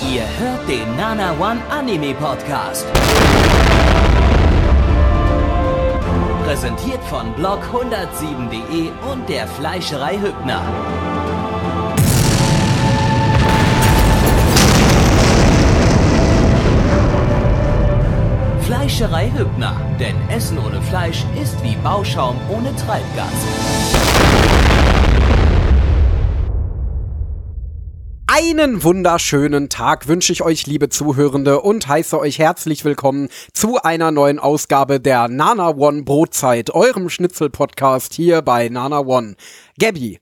Ihr hört den Nana One Anime Podcast. Präsentiert von blog107.de und der Fleischerei Hübner. Fleischerei Hübner, denn Essen ohne Fleisch ist wie Bauschaum ohne Treibgas. Einen wunderschönen Tag wünsche ich euch, liebe Zuhörende, und heiße euch herzlich willkommen zu einer neuen Ausgabe der Nana One Brotzeit, eurem Schnitzel-Podcast hier bei Nana One. Gabby.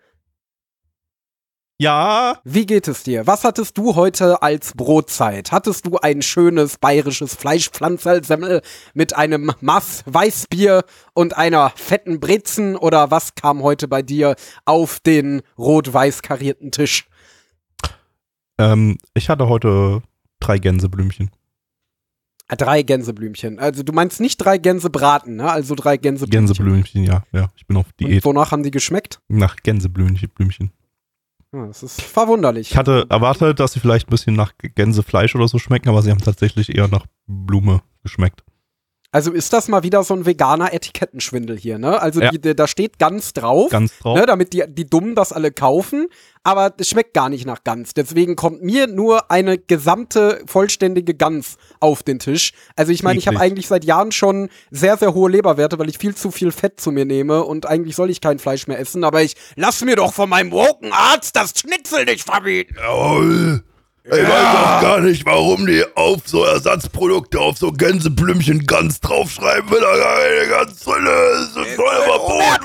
Ja? Wie geht es dir? Was hattest du heute als Brotzeit? Hattest du ein schönes bayerisches Fleischpflanzelsemmel mit einem Maß Weißbier und einer fetten Brezen, oder was kam heute bei dir auf den rot-weiß karierten Tisch? Ich hatte heute 3 Gänseblümchen. 3 Gänseblümchen. Also du meinst nicht 3 Gänsebraten, ne? Also 3 Gänseblümchen. Gänseblümchen, ja. Ich bin auf Diät. Und wonach haben die geschmeckt? Nach Gänseblümchen. Das ist verwunderlich. Ich hatte erwartet, dass sie vielleicht ein bisschen nach Gänsefleisch oder so schmecken, aber sie haben tatsächlich eher nach Blume geschmeckt. Also ist das mal wieder so ein veganer Etikettenschwindel hier, ne? Also ja. Da steht Gans drauf, ne? Damit die Dummen das alle kaufen, aber es schmeckt gar nicht nach Gans. Deswegen kommt mir nur eine gesamte, vollständige Gans auf den Tisch. Also ich meine, ich habe eigentlich seit Jahren schon sehr, sehr hohe Leberwerte, weil ich viel zu viel Fett zu mir nehme und eigentlich soll ich kein Fleisch mehr essen, aber ich lass mir doch von meinem woken Arzt das Schnitzel nicht verbieten. Jawohl. Ich weiß auch gar nicht, warum die auf so Ersatzprodukte, auf so Gänseblümchen ganz draufschreiben, wenn da gar keine Gans drin ist. Das soll verboten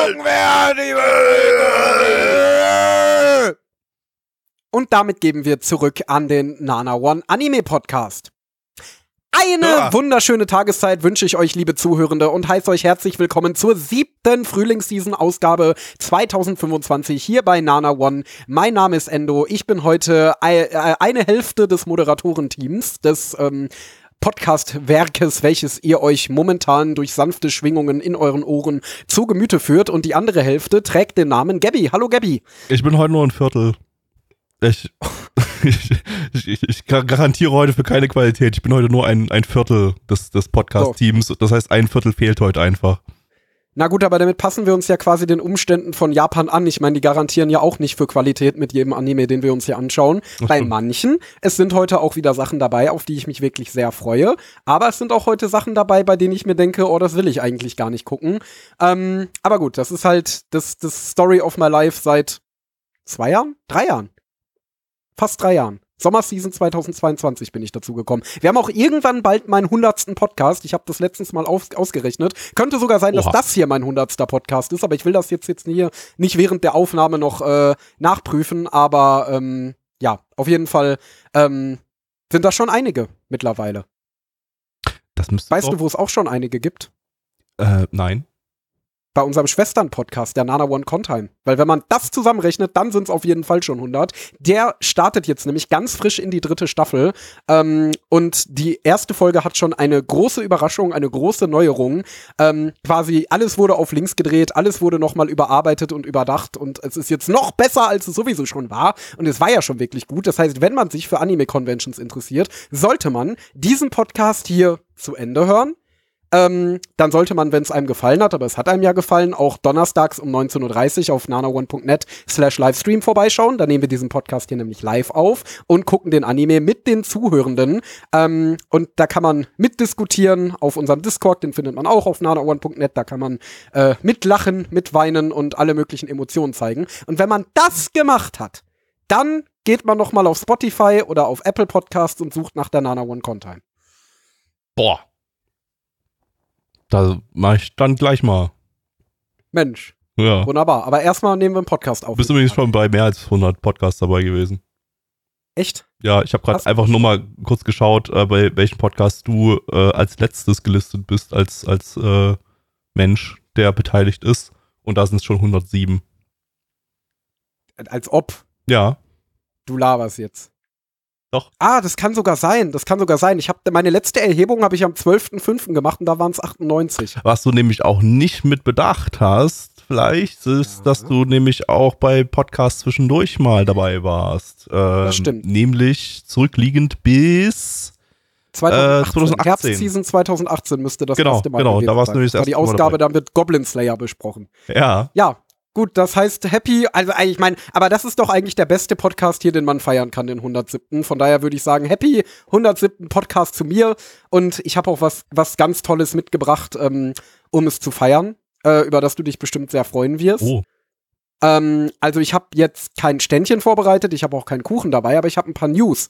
werden. Und damit geben wir zurück an den Nana One Anime Podcast. Eine wunderschöne Tageszeit wünsche ich euch, liebe Zuhörende, und heiße euch herzlich willkommen zur 7. Frühlingsseason-Ausgabe 2025 hier bei Nana One. Mein Name ist Endo. Ich bin heute eine Hälfte des Moderatorenteams des Podcast-Werkes, welches ihr euch momentan durch sanfte Schwingungen in euren Ohren zu Gemüte führt. Und die andere Hälfte trägt den Namen Gabby. Hallo Gabby. Ich bin heute nur ein Viertel. Ich garantiere heute für keine Qualität. Ich bin heute nur ein Viertel des Podcast-Teams. Das heißt, ein Viertel fehlt heute einfach. Na gut, aber damit passen wir uns ja quasi den Umständen von Japan an. Ich meine, die garantieren ja auch nicht für Qualität mit jedem Anime, den wir uns hier anschauen. Bei manchen. Es sind heute auch wieder Sachen dabei, auf die ich mich wirklich sehr freue. Aber es sind auch heute Sachen dabei, bei denen ich mir denke, oh, das will ich eigentlich gar nicht gucken. Aber gut, das ist halt das Story of my life seit 2 Jahren? 3 Jahren. Fast 3 Jahren. Sommerseason 2022 bin ich dazu gekommen. Wir haben auch irgendwann bald meinen 100. Podcast. Ich habe das letztens mal ausgerechnet. Könnte sogar sein, dass das hier mein 100. Podcast ist, aber ich will das jetzt hier nicht während der Aufnahme noch nachprüfen. Aber ja, auf jeden Fall sind da schon einige mittlerweile. Weißt du, wo es auch schon einige gibt? Nein. Bei unserem Schwestern-Podcast, der Nana One Contime. Weil wenn man das zusammenrechnet, dann sind es auf jeden Fall schon 100. Der startet jetzt nämlich ganz frisch in die 3. Staffel. Und die erste Folge hat schon eine große Überraschung, eine große Neuerung. Quasi alles wurde auf links gedreht, alles wurde nochmal überarbeitet und überdacht. Und es ist jetzt noch besser, als es sowieso schon war. Und es war ja schon wirklich gut. Das heißt, wenn man sich für Anime-Conventions interessiert, sollte man diesen Podcast hier zu Ende hören. Dann sollte man, wenn es einem gefallen hat, aber es hat einem ja gefallen, auch donnerstags um 19:30 Uhr auf nanaone.net/livestream vorbeischauen. Da nehmen wir diesen Podcast hier nämlich live auf und gucken den Anime mit den Zuhörenden. Und da kann man mitdiskutieren auf unserem Discord, den findet man auch auf nanaone.net. Da kann man mitlachen, mitweinen und alle möglichen Emotionen zeigen. Und wenn man das gemacht hat, dann geht man nochmal auf Spotify oder auf Apple Podcasts und sucht nach der Nana One Contime. Boah. Da mache ich dann gleich mal. Mensch. Ja. Wunderbar. Aber erstmal nehmen wir einen Podcast auf. Du bist übrigens schon bei mehr als 100 Podcasts dabei gewesen. Echt? Ja, ich habe gerade einfach nur mal kurz geschaut, bei welchem Podcast du als letztes gelistet bist, als Mensch, der beteiligt ist. Und da sind es schon 107. Als ob. Ja. Du laberst jetzt. Doch. Ah, das kann sogar sein. Meine letzte Erhebung habe ich am 12.05. gemacht und da waren es 98. Was du nämlich auch nicht mit bedacht hast, vielleicht, ist, dass du nämlich auch bei Podcasts zwischendurch mal dabei warst. Das stimmt. Nämlich zurückliegend bis 2018. Herbstseason 2018 müsste das erste Mal gewesen da war's sein. nämlich das war die erste Mal Ausgabe, dabei. da wird Goblin Slayer besprochen. Ja. Ja, gut, das heißt Happy, also ich meine, aber das ist doch eigentlich der beste Podcast hier, den man feiern kann, den 107. Von daher würde ich sagen, Happy 107. Podcast zu mir und ich habe auch was ganz Tolles mitgebracht, um es zu feiern, über das du dich bestimmt sehr freuen wirst. Oh. Also ich habe jetzt kein Ständchen vorbereitet, ich habe auch keinen Kuchen dabei, aber ich habe ein paar News.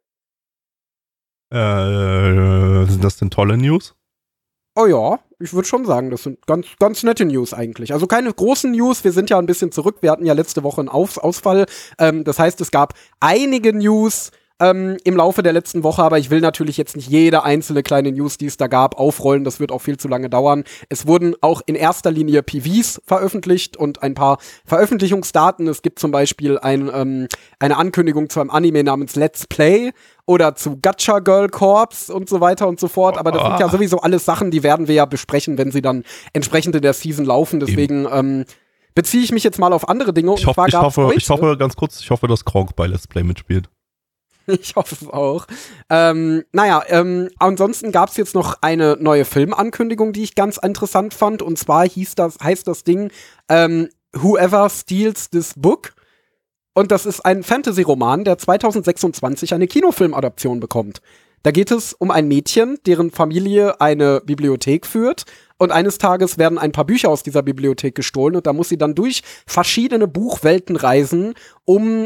Sind das denn tolle News? Oh ja, ich würde schon sagen, das sind ganz, ganz nette News eigentlich. Also keine großen News, wir sind ja ein bisschen zurück. Wir hatten ja letzte Woche einen Ausfall. Das heißt, es gab einige News im Laufe der letzten Woche, aber ich will natürlich jetzt nicht jede einzelne kleine News, die es da gab, aufrollen. Das wird auch viel zu lange dauern. Es wurden auch in erster Linie PVs veröffentlicht und ein paar Veröffentlichungsdaten. Es gibt zum Beispiel eine Ankündigung zu einem Anime namens Let's Play oder zu Gacha Girl Corps und so weiter und so fort. Aber das sind ja sowieso alles Sachen, die werden wir ja besprechen, wenn sie dann entsprechend in der Season laufen. Deswegen beziehe ich mich jetzt mal auf andere Dinge. Ich hoffe, ganz kurz, ich hoffe, dass Kronk bei Let's Play mitspielt. Ich hoffe es auch. Ansonsten gab es jetzt noch eine neue Filmankündigung, die ich ganz interessant fand. Und zwar heißt das Ding Whoever Steals This Book. Und das ist ein Fantasy-Roman, der 2026 eine Kinofilmadaption bekommt. Da geht es um ein Mädchen, deren Familie eine Bibliothek führt. Und eines Tages werden ein paar Bücher aus dieser Bibliothek gestohlen. Und da muss sie dann durch verschiedene Buchwelten reisen, um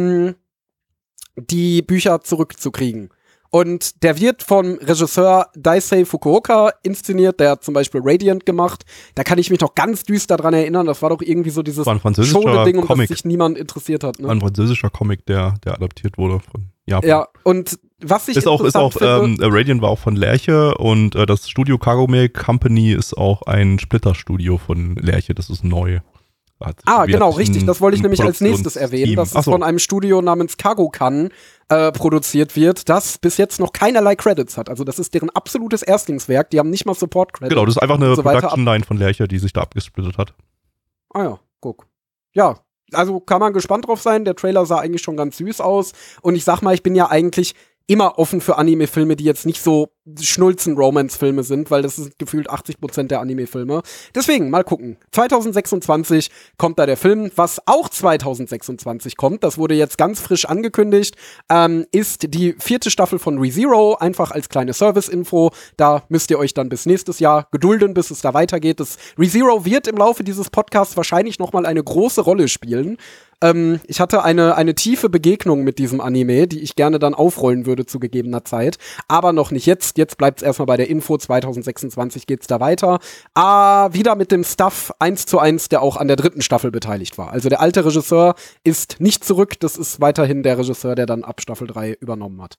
die Bücher zurückzukriegen. Und der wird vom Regisseur Daisei Fukuoka inszeniert, der hat zum Beispiel Radiant gemacht. Da kann ich mich noch ganz düster dran erinnern. Das war doch irgendwie so dieses Show-Ding, um das sich niemand interessiert hat. Ne? Ein französischer Comic, der adaptiert wurde von Japan. Ja, und was ich interessant finde, Radiant war auch von Lerche und das Studio Kagome Company ist auch ein Splitterstudio von Lerche. Das ist neu. Genau, richtig. Das wollte ich nämlich als nächstes erwähnen, dass es von einem Studio namens Kagokan produziert wird, das bis jetzt noch keinerlei Credits hat. Also das ist deren absolutes Erstlingswerk. Die haben nicht mal Support-Credits. Genau, das ist einfach eine Production-Line von Lerche, die sich da abgesplittet hat. Ah ja, guck. Ja, also kann man gespannt drauf sein. Der Trailer sah eigentlich schon ganz süß aus. Und ich sag mal, ich bin ja eigentlich immer offen für Anime-Filme, die jetzt nicht so Schnulzen-Romance-Filme sind, weil das sind gefühlt 80% der Anime-Filme. Deswegen, mal gucken. 2026 kommt da der Film. Was auch 2026 kommt, das wurde jetzt ganz frisch angekündigt, ist die 4. Staffel von ReZero, einfach als kleine Service-Info. Da müsst ihr euch dann bis nächstes Jahr gedulden, bis es da weitergeht. Das ReZero wird im Laufe dieses Podcasts wahrscheinlich noch mal eine große Rolle spielen. Ich hatte eine tiefe Begegnung mit diesem Anime, die ich gerne dann aufrollen würde zu gegebener Zeit. Aber noch nicht jetzt. Jetzt bleibt es erstmal bei der Info. 2026 geht's da weiter. Wieder mit dem Stuff 1:1, der auch an der 3. Staffel beteiligt war. Also der alte Regisseur ist nicht zurück. Das ist weiterhin der Regisseur, der dann ab Staffel 3 übernommen hat.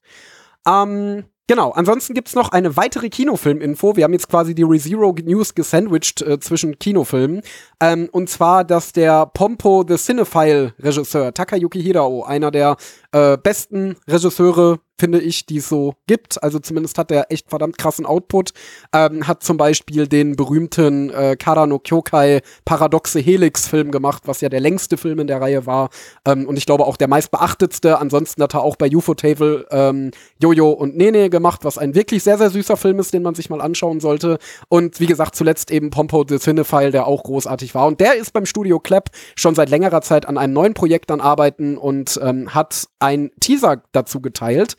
Genau, ansonsten gibt's noch eine weitere Kinofilm-Info. Wir haben jetzt quasi die ReZero News gesandwiched zwischen Kinofilmen. Und zwar, dass der Pompo the Cinephile-Regisseur Takayuki Hirao, einer der besten Regisseure, finde ich, die es so gibt. Also zumindest hat er echt verdammt krassen Output. Hat zum Beispiel den berühmten Kara no Kyokai Paradoxe Helix-Film gemacht, was ja der längste Film in der Reihe war. Und ich glaube auch der meistbeachtetste. Ansonsten hat er auch bei UFO-Table Jojo und Nene gemacht, was ein wirklich sehr, sehr süßer Film ist, den man sich mal anschauen sollte. Und wie gesagt, zuletzt eben Pompo the Cinephile, der auch großartig war. Und der ist beim Studio Clap schon seit längerer Zeit an einem neuen Projekt am Arbeiten und hat ein Teaser dazu geteilt.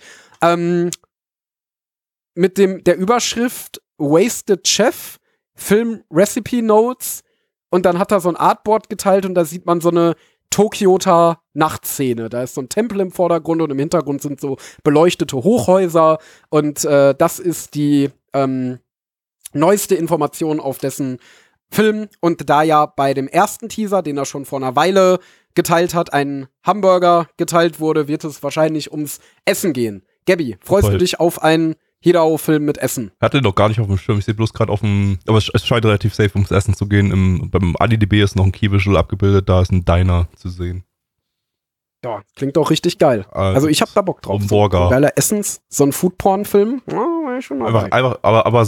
Mit der Überschrift Wasted Chef, Film Recipe Notes, und dann hat er so ein Artboard geteilt und da sieht man so eine Tokioter Nachtszene. Da ist so ein Tempel im Vordergrund und im Hintergrund sind so beleuchtete Hochhäuser und das ist die neueste Information auf dessen Film. Und da ja bei dem ersten Teaser, den er schon vor einer Weile geteilt hat, ein Hamburger geteilt wurde, wird es wahrscheinlich ums Essen gehen. Gabby, freust du dich auf einen Hirao-Film mit Essen? Ich hatte doch gar nicht auf dem Schirm. Ich sehe bloß gerade aber es scheint relativ safe ums Essen zu gehen. Beim AliDB ist noch ein Key-Visual abgebildet, da ist ein Diner zu sehen. Ja, klingt doch richtig geil. Also ich hab da Bock drauf. So geiler Essens, so ein Foodporn-Film. Ja, schon einfach, aber so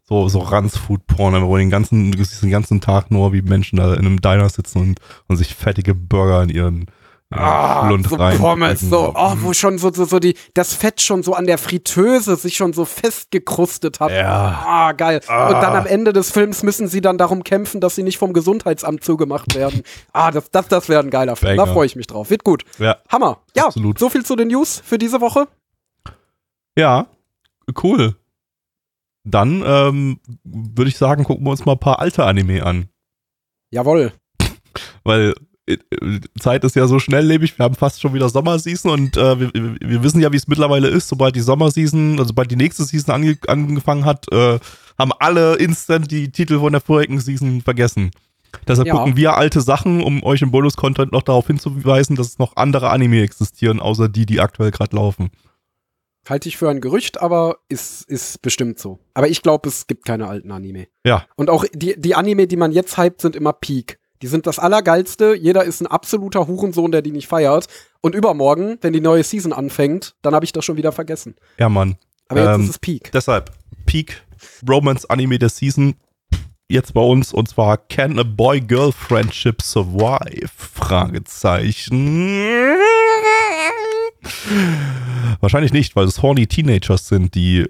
So Ranz-Food-Porn, wo den ganzen Tag nur wie Menschen da in einem Diner sitzen und sich fettige Burger in ihren Schlund so rein. Pommes, so, wo schon so das Fett schon so an der Fritteuse sich schon so festgekrustet hat. Ja. Geil. Und dann am Ende des Films müssen sie dann darum kämpfen, dass sie nicht vom Gesundheitsamt zugemacht werden. Das wäre ein geiler Film. Banger. Da freue ich mich drauf. Wird gut. Ja. Hammer. Ja, Absolut. so viel zu den News für diese Woche. Ja, cool. Dann würde ich sagen, gucken wir uns mal ein paar alte Anime an. Jawohl. Weil Zeit ist ja so schnelllebig, wir haben fast schon wieder Sommerseason und wir wissen ja, wie es mittlerweile ist, sobald die Sommerseason, also sobald die nächste Season angefangen hat, haben alle instant die Titel von der vorigen Season vergessen. Deshalb gucken wir alte Sachen, um euch im Bonus-Content noch darauf hinzuweisen, dass es noch andere Anime existieren, außer die aktuell gerade laufen. Halte ich für ein Gerücht, aber ist bestimmt so. Aber ich glaube, es gibt keine alten Anime. Ja. Und auch die Anime, die man jetzt hypt, sind immer Peak. Die sind das Allergeilste. Jeder ist ein absoluter Hurensohn, der die nicht feiert. Und übermorgen, wenn die neue Season anfängt, dann habe ich das schon wieder vergessen. Ja, Mann. Aber jetzt ist es Peak. Deshalb, Peak Romance Anime der Season jetzt bei uns, und zwar Can a Boy-Girl Friendship Survive? Fragezeichen. Wahrscheinlich nicht, weil es horny Teenagers sind, die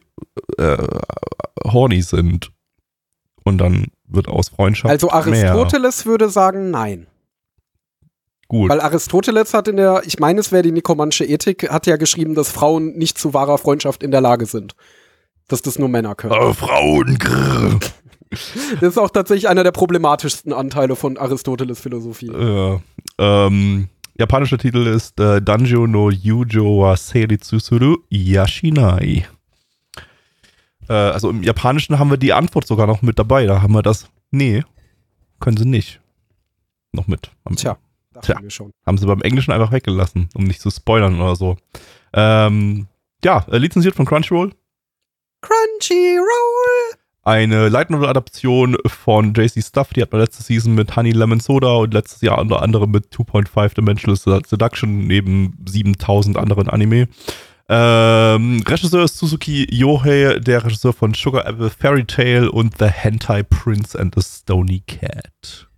horny sind. Und dann wird aus Freundschaft Also Aristoteles würde sagen, nein. Gut. Weil Aristoteles hat ich meine, es wäre die Nikomansche Ethik, hat ja geschrieben, dass Frauen nicht zu wahrer Freundschaft in der Lage sind. Dass das nur Männer können. Frauen, grrr. Das ist auch tatsächlich einer der problematischsten Anteile von Aristoteles Philosophie. Japanischer Titel ist Danjo no Yujo wa Seiritsu suru Yashinai. Also im Japanischen haben wir die Antwort sogar noch mit dabei. Da haben wir das. Nee, können sie nicht. Noch mit. Dachten wir schon. Haben sie beim Englischen einfach weggelassen, um nicht zu spoilern oder so. Lizenziert von Crunchyroll. Crunchyroll! Eine Light Novel Adaption von JC Stuff, die hat man letzte Season mit Honey Lemon Soda und letztes Jahr unter anderem mit 2.5 Dimensional Seduction neben 7000 anderen Anime. Regisseur ist Suzuki Yohei, der Regisseur von Sugar Apple Fairy Tail und The Hentai Prince and the Stony Cat.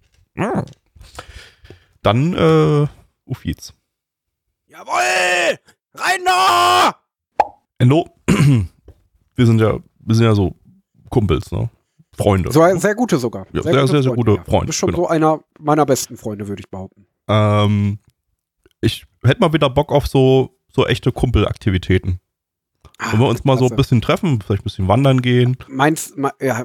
Dann, auf geht's. Jawohl! Rein da! Endo, wir sind ja so Kumpels, ne? Freunde. So, sehr gute sogar. Ja, sehr gute Freunde. Du bist schon so einer meiner besten Freunde, würde ich behaupten. Ich hätte mal wieder Bock auf so echte Kumpelaktivitäten. Wollen wir uns mal so ein bisschen treffen, vielleicht ein bisschen wandern gehen. Ja.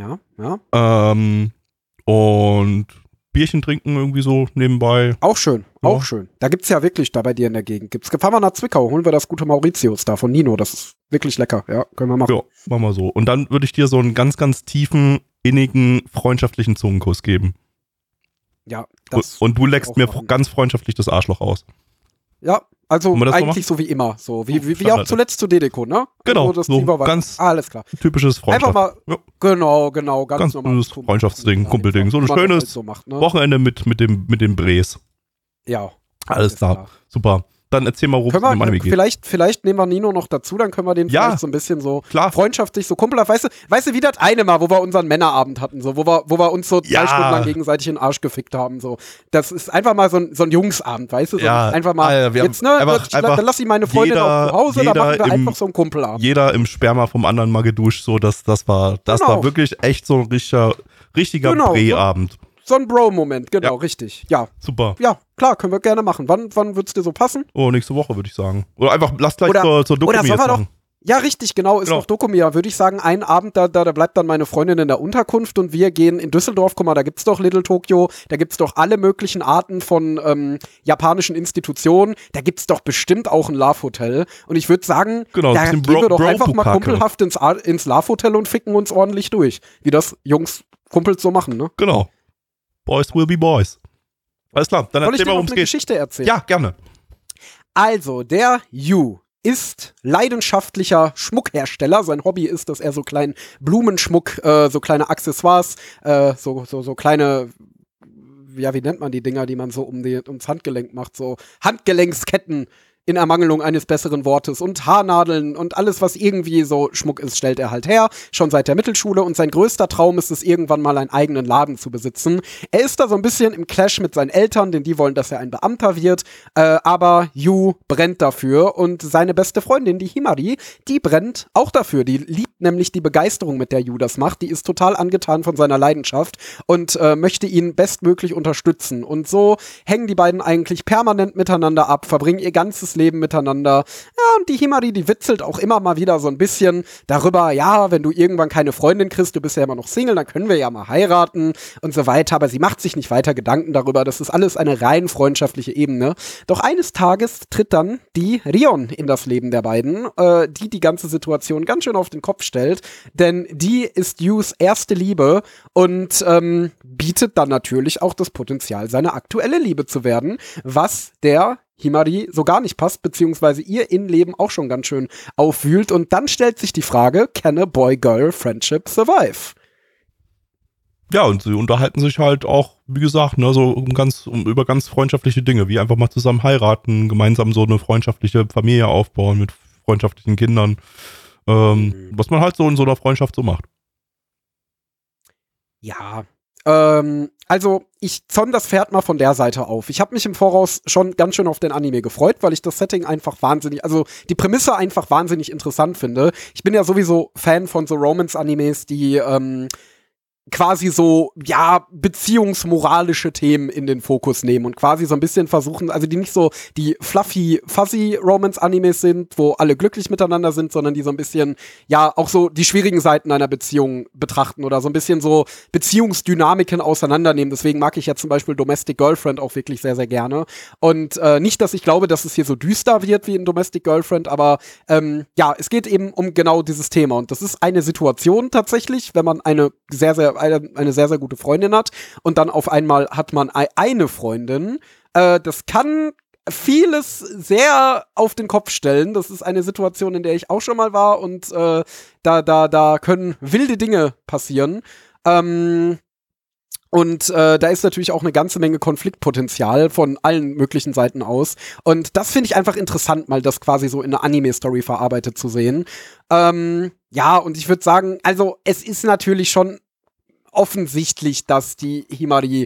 Und Bierchen trinken irgendwie so nebenbei. Auch schön. Da gibt's ja wirklich da bei dir in der Gegend. Fahren wir nach Zwickau, holen wir das gute Mauritius da von Nino. Das ist wirklich lecker. Ja, können wir machen. Ja, machen wir so. Und dann würde ich dir so einen ganz, ganz tiefen, innigen, freundschaftlichen Zungenkuss geben. Ja. Und du leckst mir ganz freundschaftlich das Arschloch aus. Ja, also eigentlich so wie immer. So wie auch zuletzt zu Dedeko, ne? Genau, also das so war ganz alles klar. Typisches Freundschaft. Einfach mal, genau, ganz normal. Freundschaftsding, Kumpelding. So ein schönes halt so macht, ne? Wochenende mit dem Bres. Ja. Alles klar. Super. Dann erzähl mal, worum es in dem Anime geht. Vielleicht nehmen wir Nino noch dazu, dann können wir den vielleicht so ein bisschen so freundschaftlich, so kumpelhaft. Weißt du, wie das eine Mal, wo wir unseren Männerabend hatten, so, wo wir uns so 2 Stunden lang gegenseitig in den Arsch gefickt haben, so. Das ist einfach mal so ein Jungsabend, weißt du? So einfach mal, dann lass ich meine Freundin auch zu Hause, da machen wir einfach so einen Kumpelabend. Jeder im Sperma vom anderen mal geduscht, so, das war wirklich echt so ein richtiger Bre-Abend. So ein Bro-Moment, genau, richtig. Ja. Super. Ja, klar, können wir gerne machen. Wann wird's dir so passen? Oh, nächste Woche, würde ich sagen. Oder einfach, lass gleich zur Doku jetzt machen. Ja, richtig, genau, ist noch Dokumia. Würde ich sagen, einen Abend, da bleibt dann meine Freundin in der Unterkunft und wir gehen in Düsseldorf, guck mal, da gibt's doch Little Tokyo, da gibt's doch alle möglichen Arten von japanischen Institutionen, da gibt's doch bestimmt auch ein Love-Hotel und ich würde sagen, da gehen wir doch einfach mal kumpelhaft ins Love-Hotel und ficken uns ordentlich durch, wie das Kumpels so machen, ne? Genau. Boys will be boys. Alles klar, dann erzähl mal, worum es geht. Geschichte erzählen? Ja, gerne. Also, der Yu ist leidenschaftlicher Schmuckhersteller. Sein Hobby ist, dass er so kleinen Blumenschmuck, so kleine Accessoires, so kleine, ja, wie nennt man die Dinger, die man so ums Handgelenk macht, so Handgelenksketten in Ermangelung eines besseren Wortes. Und Haarnadeln und alles, was irgendwie so Schmuck ist, stellt er halt her, schon seit der Mittelschule. Und sein größter Traum ist es, irgendwann mal einen eigenen Laden zu besitzen. Er ist da so ein bisschen im Clash mit seinen Eltern, denn die wollen, dass er ein Beamter wird. Aber Yu brennt dafür. Und seine beste Freundin, die Himari, die brennt auch dafür. Die liebt nämlich die Begeisterung, mit der Yu das macht. Die ist total angetan von seiner Leidenschaft und möchte ihn bestmöglich unterstützen. Und so hängen die beiden eigentlich permanent miteinander ab, verbringen ihr ganzes Leben miteinander. Ja, und die Himari, die witzelt auch immer mal wieder so ein bisschen darüber, ja, wenn du irgendwann keine Freundin kriegst, du bist ja immer noch Single, dann können wir ja mal heiraten und so weiter. Aber sie macht sich nicht weiter Gedanken darüber. Das ist alles eine rein freundschaftliche Ebene. Doch eines Tages tritt dann die Rion in das Leben der beiden, die ganze Situation ganz schön auf den Kopf stellt. Denn die ist Yus erste Liebe und bietet dann natürlich auch das Potenzial, seine aktuelle Liebe zu werden, was der Himari so gar nicht passt, beziehungsweise ihr Innenleben auch schon ganz schön aufwühlt. Und dann stellt sich die Frage, can a boy-girl-friendship survive? Ja, und sie unterhalten sich halt auch, wie gesagt, ne, so über ganz freundschaftliche Dinge, wie einfach mal zusammen heiraten, gemeinsam so eine freundschaftliche Familie aufbauen mit freundschaftlichen Kindern, was man halt so in so einer Freundschaft so macht. Ja, also ich zonn das Pferd mal von der Seite auf. Ich habe mich im Voraus schon ganz schön auf den Anime gefreut, weil ich das Setting einfach also die Prämisse einfach wahnsinnig interessant finde. Ich bin ja sowieso Fan von so Romance-Animes, die quasi so, ja, beziehungsmoralische Themen in den Fokus nehmen und quasi so ein bisschen versuchen, also die nicht so die fuzzy Romance-Animes sind, wo alle glücklich miteinander sind, sondern die so ein bisschen, ja, auch so die schwierigen Seiten einer Beziehung betrachten oder so ein bisschen so Beziehungsdynamiken auseinandernehmen. Deswegen mag ich ja zum Beispiel Domestic Girlfriend auch wirklich sehr, sehr gerne. Und nicht, dass ich glaube, dass es hier so düster wird wie in Domestic Girlfriend, aber ja, es geht eben um genau dieses Thema. Und das ist eine Situation tatsächlich, wenn man eine sehr, sehr gute Freundin hat und dann auf einmal hat man eine Freundin. Das kann vieles sehr auf den Kopf stellen. Das ist eine Situation, in der ich auch schon mal war und da können wilde Dinge passieren. Und da ist natürlich auch eine ganze Menge Konfliktpotenzial von allen möglichen Seiten aus. Und das finde ich einfach interessant, mal das quasi so in einer Anime-Story verarbeitet zu sehen. Ja, und ich würde sagen, also es ist natürlich schon offensichtlich, dass die Himari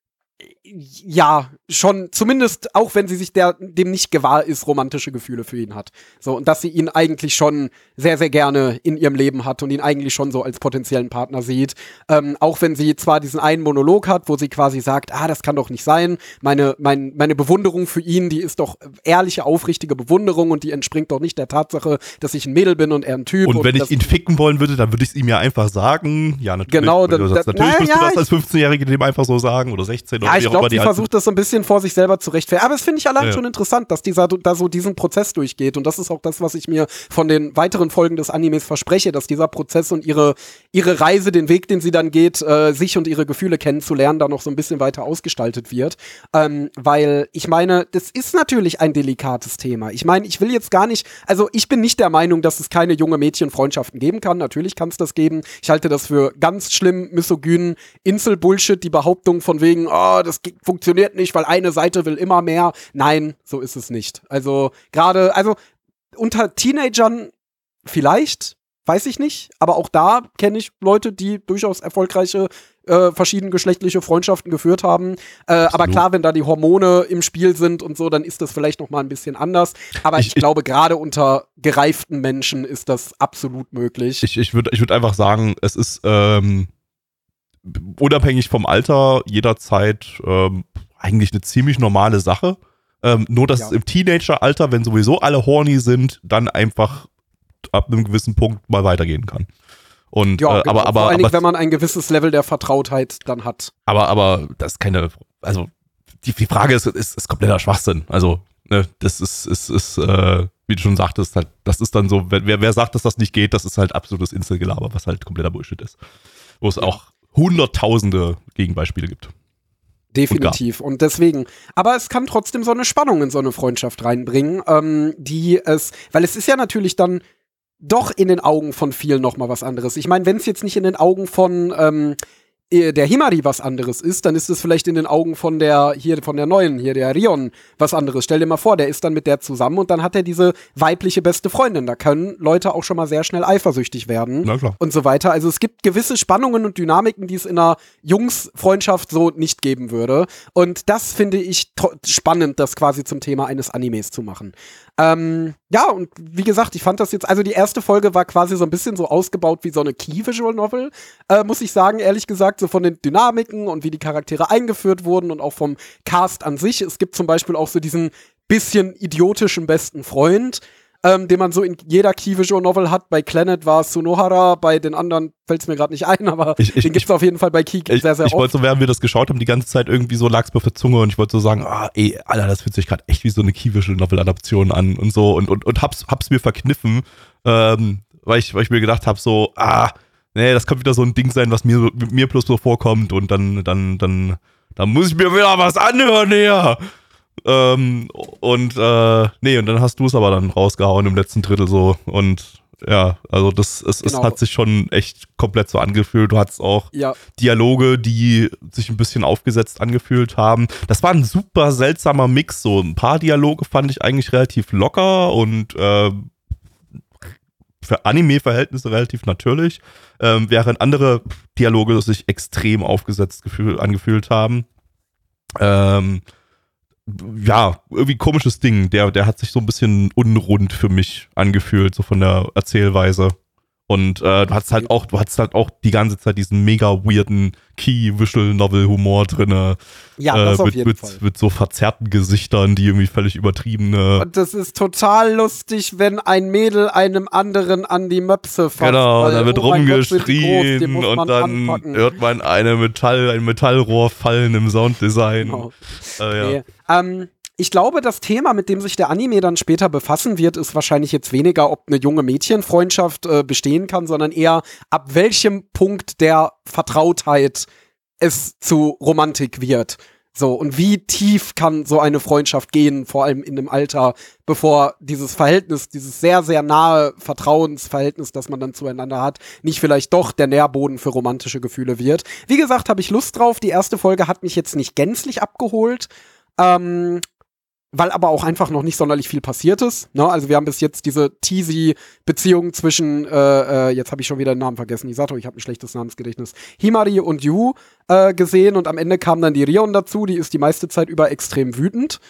ja schon, zumindest auch wenn sie sich dem nicht gewahr ist, romantische Gefühle für ihn hat. So, und dass sie ihn eigentlich schon sehr, sehr gerne in ihrem Leben hat und ihn eigentlich schon so als potenziellen Partner sieht. Auch wenn sie zwar diesen einen Monolog hat, wo sie quasi sagt, das kann doch nicht sein. Meine Bewunderung für ihn, die ist doch ehrliche, aufrichtige Bewunderung und die entspringt doch nicht der Tatsache, dass ich ein Mädel bin und er ein Typ. Und wenn ich ihn ficken wollen würde, dann würde ich es ihm ja einfach sagen. Ja, natürlich. Genau. Natürlich würdest du das als 15-Jährige dem einfach so sagen oder 16 oder ja, ich glaube, sie versucht das so ein bisschen vor sich selber zu rechtfertigen. Aber es finde ich allein schon interessant, dass dieser da so diesen Prozess durchgeht. Und das ist auch das, was ich mir von den weiteren Folgen des Animes verspreche, dass dieser Prozess und ihre Reise, den Weg, den sie dann geht, sich und ihre Gefühle kennenzulernen, da noch so ein bisschen weiter ausgestaltet wird. Weil ich meine, das ist natürlich ein delikates Thema. Ich meine, ich will jetzt gar nicht, also ich bin nicht der Meinung, dass es keine junge Mädchenfreundschaften geben kann. Natürlich kann es das geben. Ich halte das für ganz schlimm, misogynen Insel-Bullshit, die Behauptung von wegen, das funktioniert nicht, weil eine Seite will immer mehr. Nein, so ist es nicht. Also gerade, unter Teenagern vielleicht, weiß ich nicht, aber auch da kenne ich Leute, die durchaus erfolgreiche verschiedengeschlechtliche Freundschaften geführt haben. Aber klar, wenn da die Hormone im Spiel sind und so, dann ist das vielleicht noch mal ein bisschen anders. Aber ich glaube, gerade unter gereiften Menschen ist das absolut möglich. Ich würd einfach sagen, es ist unabhängig vom Alter jederzeit eigentlich eine ziemlich normale Sache. Nur, dass es im Teenageralter, wenn sowieso alle horny sind, dann einfach ab einem gewissen Punkt mal weitergehen kann. Und, ja, genau. Vor allen Dingen, wenn man ein gewisses Level der Vertrautheit dann hat. Aber das ist keine, also die Frage ist kompletter Schwachsinn. Also, ne, das ist wie du schon sagtest, halt, das ist dann so, wer sagt, dass das nicht geht, das ist halt absolutes Inselgelaber, was halt kompletter Bullshit ist. Wo es auch hunderttausende Gegenbeispiele gibt. Definitiv. Und deswegen, aber es kann trotzdem so eine Spannung in so eine Freundschaft reinbringen, weil es ist ja natürlich dann doch in den Augen von vielen noch mal was anderes. Ich meine, wenn es jetzt nicht in den Augen von der Himari was anderes ist, dann ist es vielleicht in den Augen von der neuen, der Rion, was anderes. Stell dir mal vor, der ist dann mit der zusammen und dann hat er diese weibliche beste Freundin. Da können Leute auch schon mal sehr schnell eifersüchtig werden. Na klar. Und so weiter. Also es gibt gewisse Spannungen und Dynamiken, die es in einer Jungsfreundschaft so nicht geben würde. Und das finde ich spannend, das quasi zum Thema eines Animes zu machen. Ja, und wie gesagt, ich fand das jetzt, also die erste Folge war quasi so ein bisschen so ausgebaut wie so eine Key-Visual Novel, muss ich sagen, ehrlich gesagt, so von den Dynamiken und wie die Charaktere eingeführt wurden und auch vom Cast an sich. Es gibt zum Beispiel auch so diesen bisschen idiotischen besten Freund, den man so in jeder Key-Visual Novel hat. Bei Clannad war es Sunohara, bei den anderen fällt es mir gerade nicht ein, aber den gibt es auf jeden Fall bei Key sehr, sehr oft. Ich wollte so, während wir das geschaut haben, die ganze Zeit irgendwie so lag's mir auf der Zunge und ich wollte so sagen, Alter, das fühlt sich gerade echt wie so eine Key-Visual Novel-Adaption an und so und hab's mir verkniffen, weil ich mir gedacht habe, so, nee, das könnte wieder so ein Ding sein, was mir bloß so vorkommt und dann muss ich mir wieder was anhören hier. Und dann hast du es aber dann rausgehauen im letzten Drittel so und ja, also es hat sich schon echt komplett so angefühlt. Du hattest auch Dialoge, die sich ein bisschen aufgesetzt angefühlt haben. Das war ein super seltsamer Mix, so ein paar Dialoge fand ich eigentlich relativ locker und für Anime-Verhältnisse relativ natürlich, während andere Dialoge sich extrem aufgesetzt angefühlt haben. Ja, irgendwie komisches Ding. Der hat sich so ein bisschen unrund für mich angefühlt, so von der Erzählweise. Und du hattest halt auch die ganze Zeit diesen mega weirden Key-Visual-Novel-Humor drin. Ja, das auf jeden Fall. Mit so verzerrten Gesichtern, die irgendwie völlig übertriebene. Und das ist total lustig, wenn ein Mädel einem anderen an die Möpse fasst. Genau, weil, da wird rumgeschrien groß, und dann anpacken. hört man ein Metallrohr fallen im Sounddesign. Genau. Ja. Nee. Ich glaube, das Thema, mit dem sich der Anime dann später befassen wird, ist wahrscheinlich jetzt weniger, ob eine junge Mädchenfreundschaft bestehen kann, sondern eher, ab welchem Punkt der Vertrautheit es zu Romantik wird. So, und wie tief kann so eine Freundschaft gehen, vor allem in dem Alter, bevor dieses Verhältnis, dieses sehr, sehr nahe Vertrauensverhältnis, das man dann zueinander hat, nicht vielleicht doch der Nährboden für romantische Gefühle wird. Wie gesagt, habe ich Lust drauf. Die erste Folge hat mich jetzt nicht gänzlich abgeholt. Weil aber auch einfach noch nicht sonderlich viel passiert ist. Ne? Also wir haben bis jetzt diese teasy Beziehung zwischen, jetzt habe ich schon wieder den Namen vergessen, ich sagte, ich habe ein schlechtes Namensgedächtnis, Himari und Yu gesehen und am Ende kam dann die Rion dazu, die ist die meiste Zeit über extrem wütend.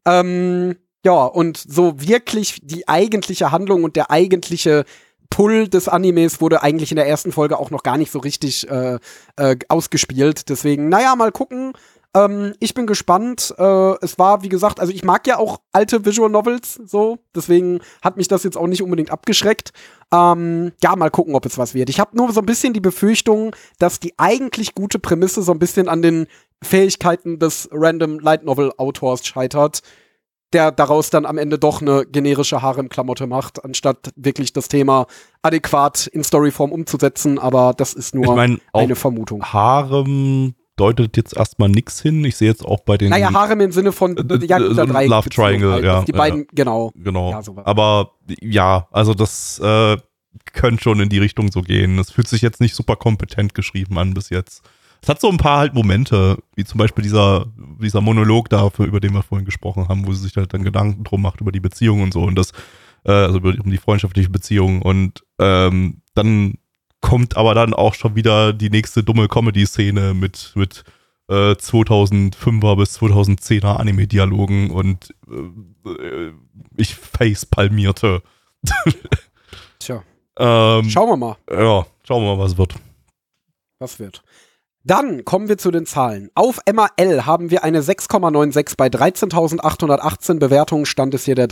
Ja, und so wirklich die eigentliche Handlung und der eigentliche Pull des Animes wurde eigentlich in der ersten Folge auch noch gar nicht so richtig ausgespielt. Deswegen, naja, mal gucken. Ich bin gespannt. Es war, wie gesagt, also ich mag ja auch alte Visual Novels so, deswegen hat mich das jetzt auch nicht unbedingt abgeschreckt. Ja, mal gucken, ob es was wird. Ich habe nur so ein bisschen die Befürchtung, dass die eigentlich gute Prämisse so ein bisschen an den Fähigkeiten des Random Light Novel Autors scheitert, der daraus dann am Ende doch eine generische Harem-Klamotte macht, anstatt wirklich das Thema adäquat in Storyform umzusetzen. Aber das ist nur eine Vermutung. Harem deutet jetzt erstmal nichts hin. Ich sehe jetzt auch bei den. Naja, Harem im Sinne von drei Love Triangle, ja. Die beiden, genau. Ja, aber ja, also das könnte schon in die Richtung so gehen. Es fühlt sich jetzt nicht super kompetent geschrieben an bis jetzt. Es hat so ein paar halt Momente, wie zum Beispiel dieser Monolog dafür, über den wir vorhin gesprochen haben, wo sie sich halt dann Gedanken drum macht über die Beziehung und so und das, also um die freundschaftliche Beziehung und dann kommt aber dann auch schon wieder die nächste dumme Comedy-Szene mit 2005er bis 2010er Anime-Dialogen und ich facepalmierte. Tja. Schauen wir mal. Ja, schauen wir mal, was wird. Was wird. Dann kommen wir zu den Zahlen. Auf MAL haben wir eine 6,96 bei 13.818 Bewertungen. Stand es hier der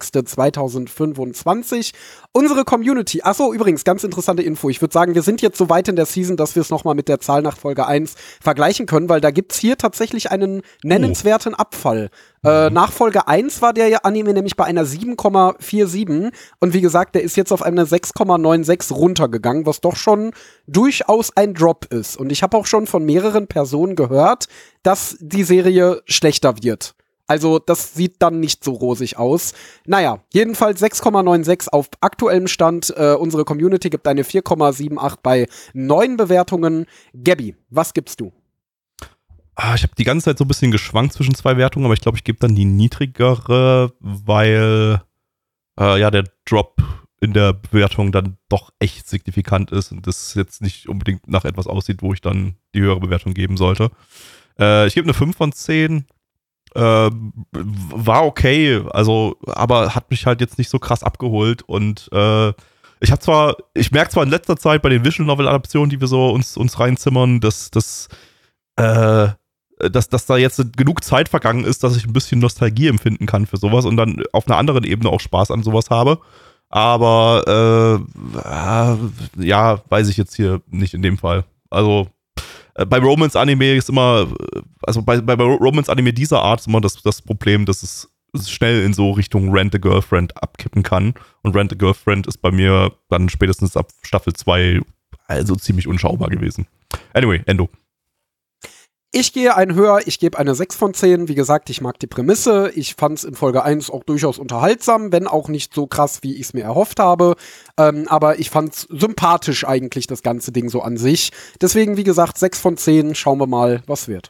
3.6.2025. Unsere Community, achso, übrigens, ganz interessante Info. Ich würde sagen, wir sind jetzt so weit in der Season, dass wir es nochmal mit der Zahl nach Folge 1 vergleichen können, weil da gibt's hier tatsächlich einen nennenswerten Abfall. Nach Folge 1 war der Anime nämlich bei einer 7,47 und wie gesagt, der ist jetzt auf eine 6,96 runtergegangen, was doch schon durchaus ein Drop ist. Und ich habe auch schon von mehreren Personen gehört, dass die Serie schlechter wird. Also das sieht dann nicht so rosig aus. Naja, jedenfalls 6,96 auf aktuellem Stand. Unsere Community gibt eine 4,78 bei 9 Bewertungen. Gabby, was gibst du? Ich habe die ganze Zeit so ein bisschen geschwankt zwischen 2 Wertungen, aber ich glaube, ich gebe dann die niedrigere, weil der Drop in der Bewertung dann doch echt signifikant ist und das jetzt nicht unbedingt nach etwas aussieht, wo ich dann die höhere Bewertung geben sollte. Ich gebe eine 5 von 10. War okay, also, aber hat mich halt jetzt nicht so krass abgeholt und ich merke zwar in letzter Zeit bei den Visual Novel Adaptionen, die wir so uns reinzimmern, dass da jetzt genug Zeit vergangen ist, dass ich ein bisschen Nostalgie empfinden kann für sowas und dann auf einer anderen Ebene auch Spaß an sowas habe. Aber weiß ich jetzt hier nicht in dem Fall. Also bei Romance-Anime ist immer, also bei Romance-Anime dieser Art ist immer das Problem, dass es schnell in so Richtung Rent a Girlfriend abkippen kann. Und Rent a Girlfriend ist bei mir dann spätestens ab Staffel 2 also ziemlich unschaubar gewesen. Anyway, Endo. Ich gehe einen höher, ich gebe eine 6 von 10. Wie gesagt, ich mag die Prämisse. Ich fand es in Folge 1 auch durchaus unterhaltsam, wenn auch nicht so krass, wie ich es mir erhofft habe. Aber ich fand es sympathisch eigentlich, das ganze Ding so an sich. Deswegen, wie gesagt, 6 von 10. Schauen wir mal, was wird.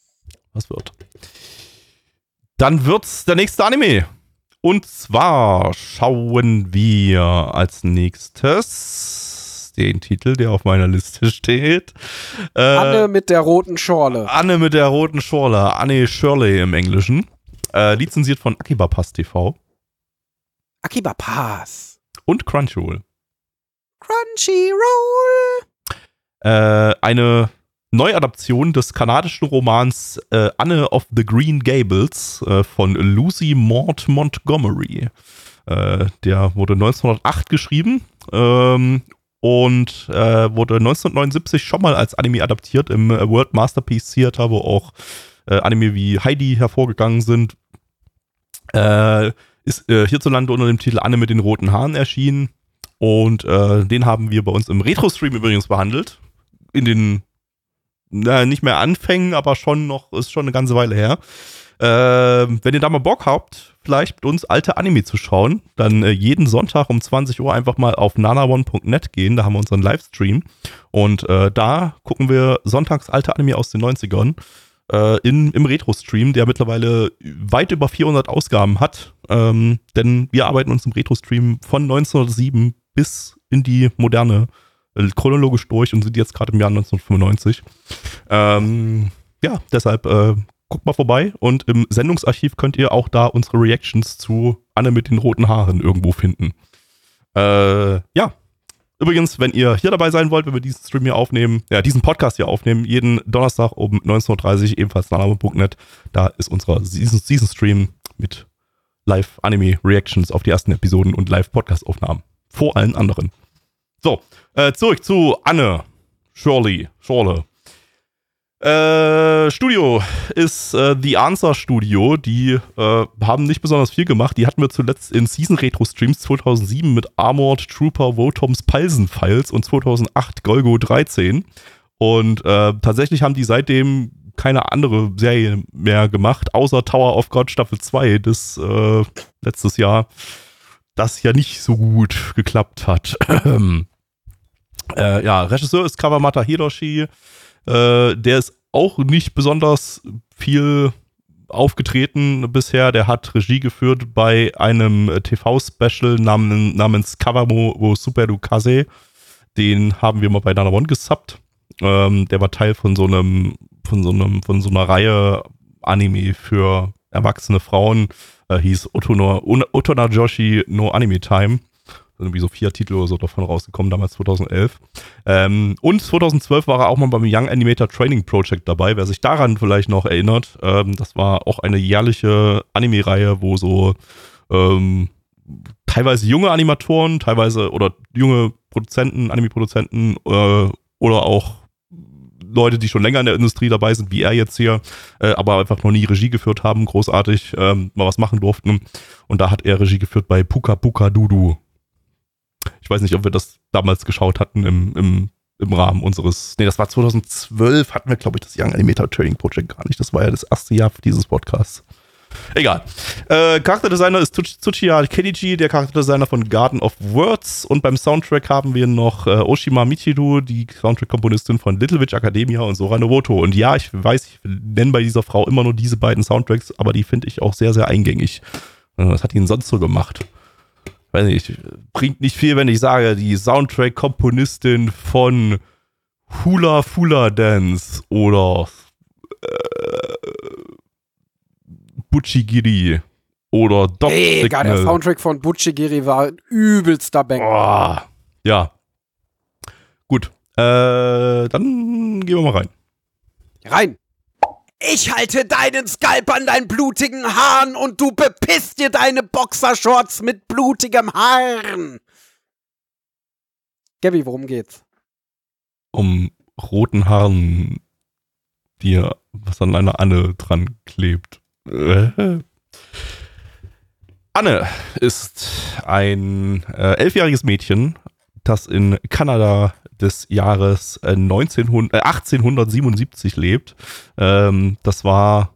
Dann wird's der nächste Anime. Und zwar schauen wir als nächstes den Titel, der auf meiner Liste steht. Anne mit der roten Schorle. Anne mit der roten Schorle. Anne Shirley im Englischen. Lizenziert von Akiba Pass TV. Akiba Pass. Und Crunchyroll. Crunchyroll. Eine Neuadaption des kanadischen Romans Anne of the Green Gables von Lucy Maud Montgomery. Der wurde 1908 geschrieben und wurde 1979 schon mal als Anime adaptiert im World Masterpiece Theater, wo auch Anime wie Heidi hervorgegangen sind. Ist hierzulande unter dem Titel Anne mit den roten Haaren erschienen und den haben wir bei uns im Retro-Stream übrigens behandelt. In den nicht mehr Anfängen, aber ist schon eine ganze Weile her. Wenn ihr da mal Bock habt, vielleicht mit uns alte Anime zu schauen, dann jeden Sonntag um 20 Uhr einfach mal auf nanaone.net gehen, da haben wir unseren Livestream und da gucken wir sonntags alte Anime aus den 90ern im Retro-Stream, der mittlerweile weit über 400 Ausgaben hat, denn wir arbeiten uns im Retro-Stream von 1907 bis in die Moderne chronologisch durch und sind jetzt gerade im Jahr 1995. Deshalb guckt mal vorbei und im Sendungsarchiv könnt ihr auch da unsere Reactions zu Anne mit den roten Haaren irgendwo finden. Übrigens, wenn ihr hier dabei sein wollt, wenn wir diesen Stream hier aufnehmen, diesen Podcast hier aufnehmen, jeden Donnerstag um 19.30 Uhr, ebenfalls nanaone.net, da ist unser Season-Stream mit Live-Anime-Reactions auf die ersten Episoden und Live-Podcast-Aufnahmen. Vor allen anderen. So, zurück zu Anne Shirley. Studio ist The Answer Studio. Die haben nicht besonders viel gemacht. Die hatten wir zuletzt in Season-Retro-Streams 2007 mit Armored Trooper Votoms Palsen-Files und 2008 Golgo 13. Und tatsächlich haben die seitdem keine andere Serie mehr gemacht, außer Tower of God Staffel 2, das letztes Jahr, das ja nicht so gut geklappt hat. Regisseur ist Kawamata Hiroshi. Der ist auch nicht besonders viel aufgetreten bisher. Der hat Regie geführt bei einem TV-Special namens Kawamo wo Superu Kaze. Den haben wir mal bei Nana One gesubbt. Der war Teil von so einer Reihe Anime für erwachsene Frauen. Hieß Otona Joshi no Anime Time. Irgendwie so 4 Titel oder so davon rausgekommen, damals 2011. Und 2012 war er auch mal beim Young Animator Training Project dabei, wer sich daran vielleicht noch erinnert. Das war auch eine jährliche Anime-Reihe, wo so teilweise junge Animatoren, oder junge Produzenten, Anime-Produzenten oder auch Leute, die schon länger in der Industrie dabei sind, wie er jetzt hier, aber einfach noch nie Regie geführt haben, großartig mal was machen durften. Und da hat er Regie geführt bei Puka Puka Dudu. Ich weiß nicht, ob wir das damals geschaut hatten im Rahmen unseres, das war 2012, hatten wir, glaube ich, das Young Animator Training Project gar nicht. Das war ja das erste Jahr dieses Podcasts. Egal. Charakterdesigner ist Tsuchiya Kenichi, der Charakterdesigner von Garden of Words. Und beim Soundtrack haben wir noch Oshima Michiru, die Soundtrack-Komponistin von Little Witch Academia und Sora Nobuto. Und ja, ich weiß, ich nenne bei dieser Frau immer nur diese beiden Soundtracks, aber die finde ich auch sehr, sehr eingängig. Was hat die denn sonst so gemacht? Weiß nicht, bringt nicht viel, wenn ich sage, die Soundtrack-Komponistin von Hula Fula Dance oder Butchigiri oder Dog Mega, der Soundtrack von Butchigiri war ein übelster Banger. Oh, ja. Gut, dann gehen wir mal rein. Rein! Ich halte deinen Skalp an deinen blutigen Haaren und du bepisst dir deine Boxershorts mit blutigem Haaren. Gabby, worum geht's? Um roten Haaren, was an einer Anne dran klebt. Anne ist ein 11-jähriges Mädchen, das in Kanada des Jahres 1877 lebt. Das war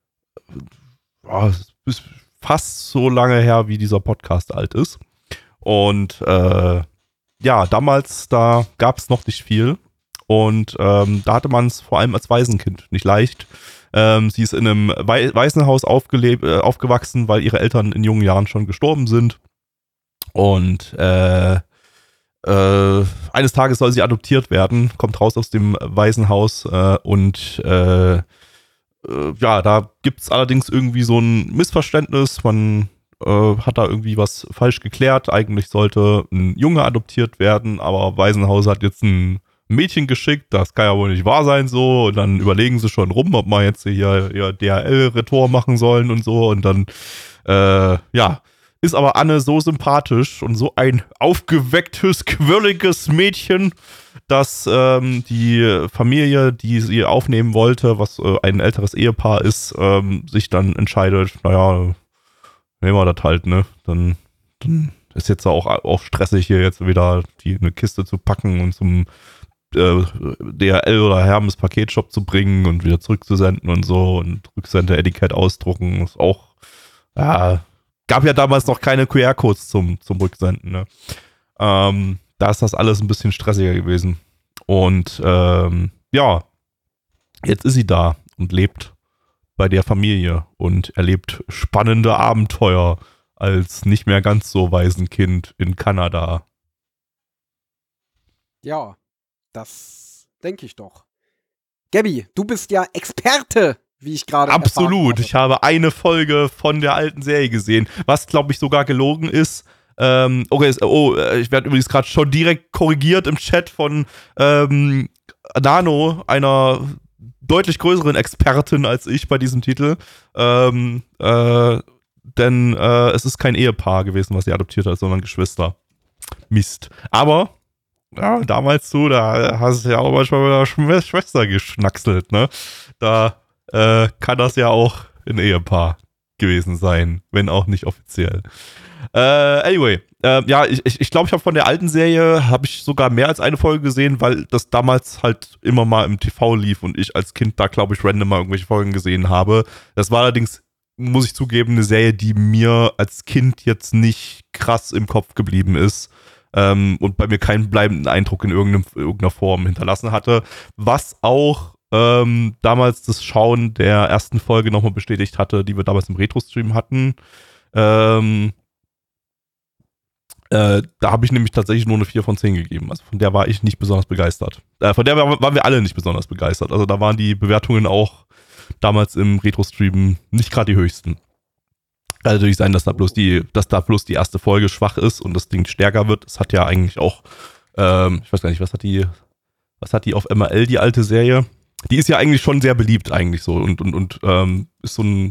ist fast so lange her, wie dieser Podcast alt ist. Und ja, damals, da gab es noch nicht viel. Und da hatte man es vor allem als Waisenkind nicht leicht. Sie ist in einem Waisenhaus aufgewachsen, weil ihre Eltern in jungen Jahren schon gestorben sind. Und eines Tages soll sie adoptiert werden, kommt raus aus dem Waisenhaus und ja, da gibt es allerdings irgendwie so ein Missverständnis. Man hat da irgendwie was falsch geklärt. Eigentlich sollte ein Junge adoptiert werden, aber Waisenhaus hat jetzt ein Mädchen geschickt. Das kann ja wohl nicht wahr sein so. Und dann überlegen sie schon rum, ob man jetzt hier DHL-Retour machen sollen und so. Und dann, ja, ist aber Anne so sympathisch und so ein aufgewecktes, quirliges Mädchen, dass die Familie, die sie aufnehmen wollte, was ein älteres Ehepaar ist, sich dann entscheidet, naja, nehmen wir das halt, ne? Dann ist jetzt auch stressig, hier jetzt wieder eine Kiste zu packen und zum DHL oder Hermes Paketshop zu bringen und wieder zurückzusenden und so und Rücksende-Etikett ausdrucken. Ist auch, ja, gab ja damals noch keine QR-Codes zum Rücksenden, ne? Da ist das alles ein bisschen stressiger gewesen. Und ja, jetzt ist sie da und lebt bei der Familie und erlebt spannende Abenteuer als nicht mehr ganz so Waisenkind in Kanada. Ja, das denke ich doch. Gabby, du bist ja Experte, wie ich gerade Absolut. Ich habe eine Folge von der alten Serie gesehen, was, glaube ich, sogar gelogen ist. Ich werde übrigens gerade schon direkt korrigiert im Chat von Nano, einer deutlich größeren Expertin als ich bei diesem Titel. Denn es ist kein Ehepaar gewesen, was sie adoptiert hat, sondern Geschwister. Mist. Aber ja, damals da hast du ja auch manchmal mit der Schwester geschnackselt, ne? Da kann das ja auch ein Ehepaar gewesen sein, wenn auch nicht offiziell. Anyway, ja, ich glaube, ich habe von der alten Serie habe ich sogar mehr als eine Folge gesehen, weil das damals halt immer mal im TV lief und ich als Kind da, glaube ich, random mal irgendwelche Folgen gesehen habe. Das war allerdings, muss ich zugeben, eine Serie, die mir als Kind jetzt nicht krass im Kopf geblieben ist. Und bei mir keinen bleibenden Eindruck in irgendeiner Form hinterlassen hatte, was auch damals das Schauen der ersten Folge nochmal bestätigt hatte, die wir damals im Retro-Stream hatten. Da habe ich nämlich tatsächlich nur eine 4 von 10 gegeben. Also von der war ich nicht besonders begeistert. Von der waren wir alle nicht besonders begeistert. Also da waren die Bewertungen auch damals im Retro-Stream nicht gerade die höchsten. Kann natürlich sein, dass da bloß die erste Folge schwach ist und das Ding stärker wird. Es hat ja eigentlich auch, ich weiß gar nicht, was hat die auf MRL, die alte Serie? Die ist ja eigentlich schon sehr beliebt eigentlich so und ist so ein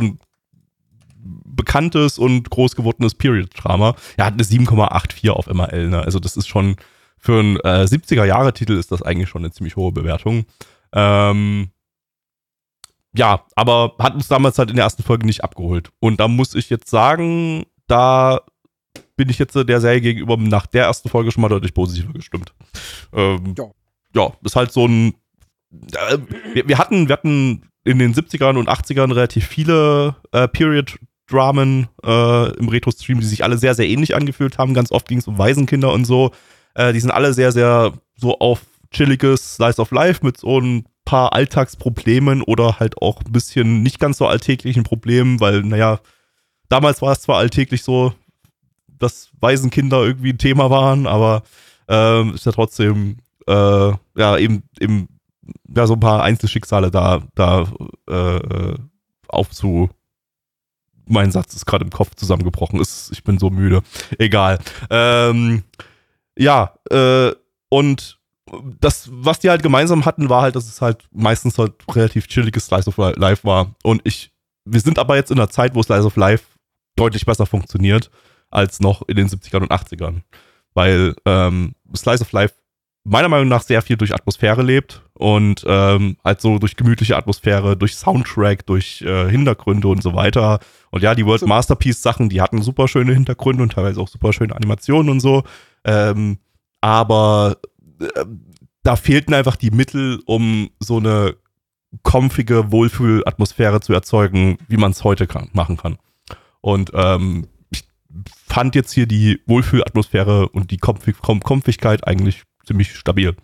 bekanntes und groß gewordenes Period-Drama. Ja, hat eine 7,84 auf MRL, ne? Also das ist schon, für einen 70er-Jahre-Titel ist das eigentlich schon eine ziemlich hohe Bewertung. Ja, aber hat uns damals halt in der ersten Folge nicht abgeholt. Und da muss ich jetzt sagen, da bin ich jetzt der Serie gegenüber nach der ersten Folge schon mal deutlich positiver gestimmt. Ja, ist halt so ein wir hatten in den 70ern und 80ern relativ viele Period-Dramen im Retro-Stream, die sich alle sehr, sehr ähnlich angefühlt haben. Ganz oft ging es um Waisenkinder und so. Die sind alle sehr, sehr so auf chilliges Slice of Life mit so ein paar Alltagsproblemen oder halt auch ein bisschen nicht ganz so alltäglichen Problemen, weil, naja, damals war es zwar alltäglich so, dass Waisenkinder irgendwie ein Thema waren, aber ist ja trotzdem eben so ein paar Einzelschicksale da aufzu. Mein Satz ist gerade im Kopf zusammengebrochen. Ich bin so müde. Egal. Und das, was die halt gemeinsam hatten, war halt, dass es halt meistens halt relativ chilliges Slice of Life war. Und wir sind aber jetzt in einer Zeit, wo Slice of Life deutlich besser funktioniert als noch in den 70ern und 80ern. Weil Slice of Life meiner Meinung nach sehr viel durch Atmosphäre lebt und halt so durch gemütliche Atmosphäre, durch Soundtrack, durch Hintergründe und so weiter. Und ja, die World Masterpiece Sachen, die hatten super schöne Hintergründe und teilweise auch super schöne Animationen und so. Aber da fehlten einfach die Mittel, um so eine comfige Wohlfühlatmosphäre zu erzeugen, wie man es heute machen kann. Und ich fand jetzt hier die Wohlfühlatmosphäre und die Comfigkeit eigentlich ziemlich stabil.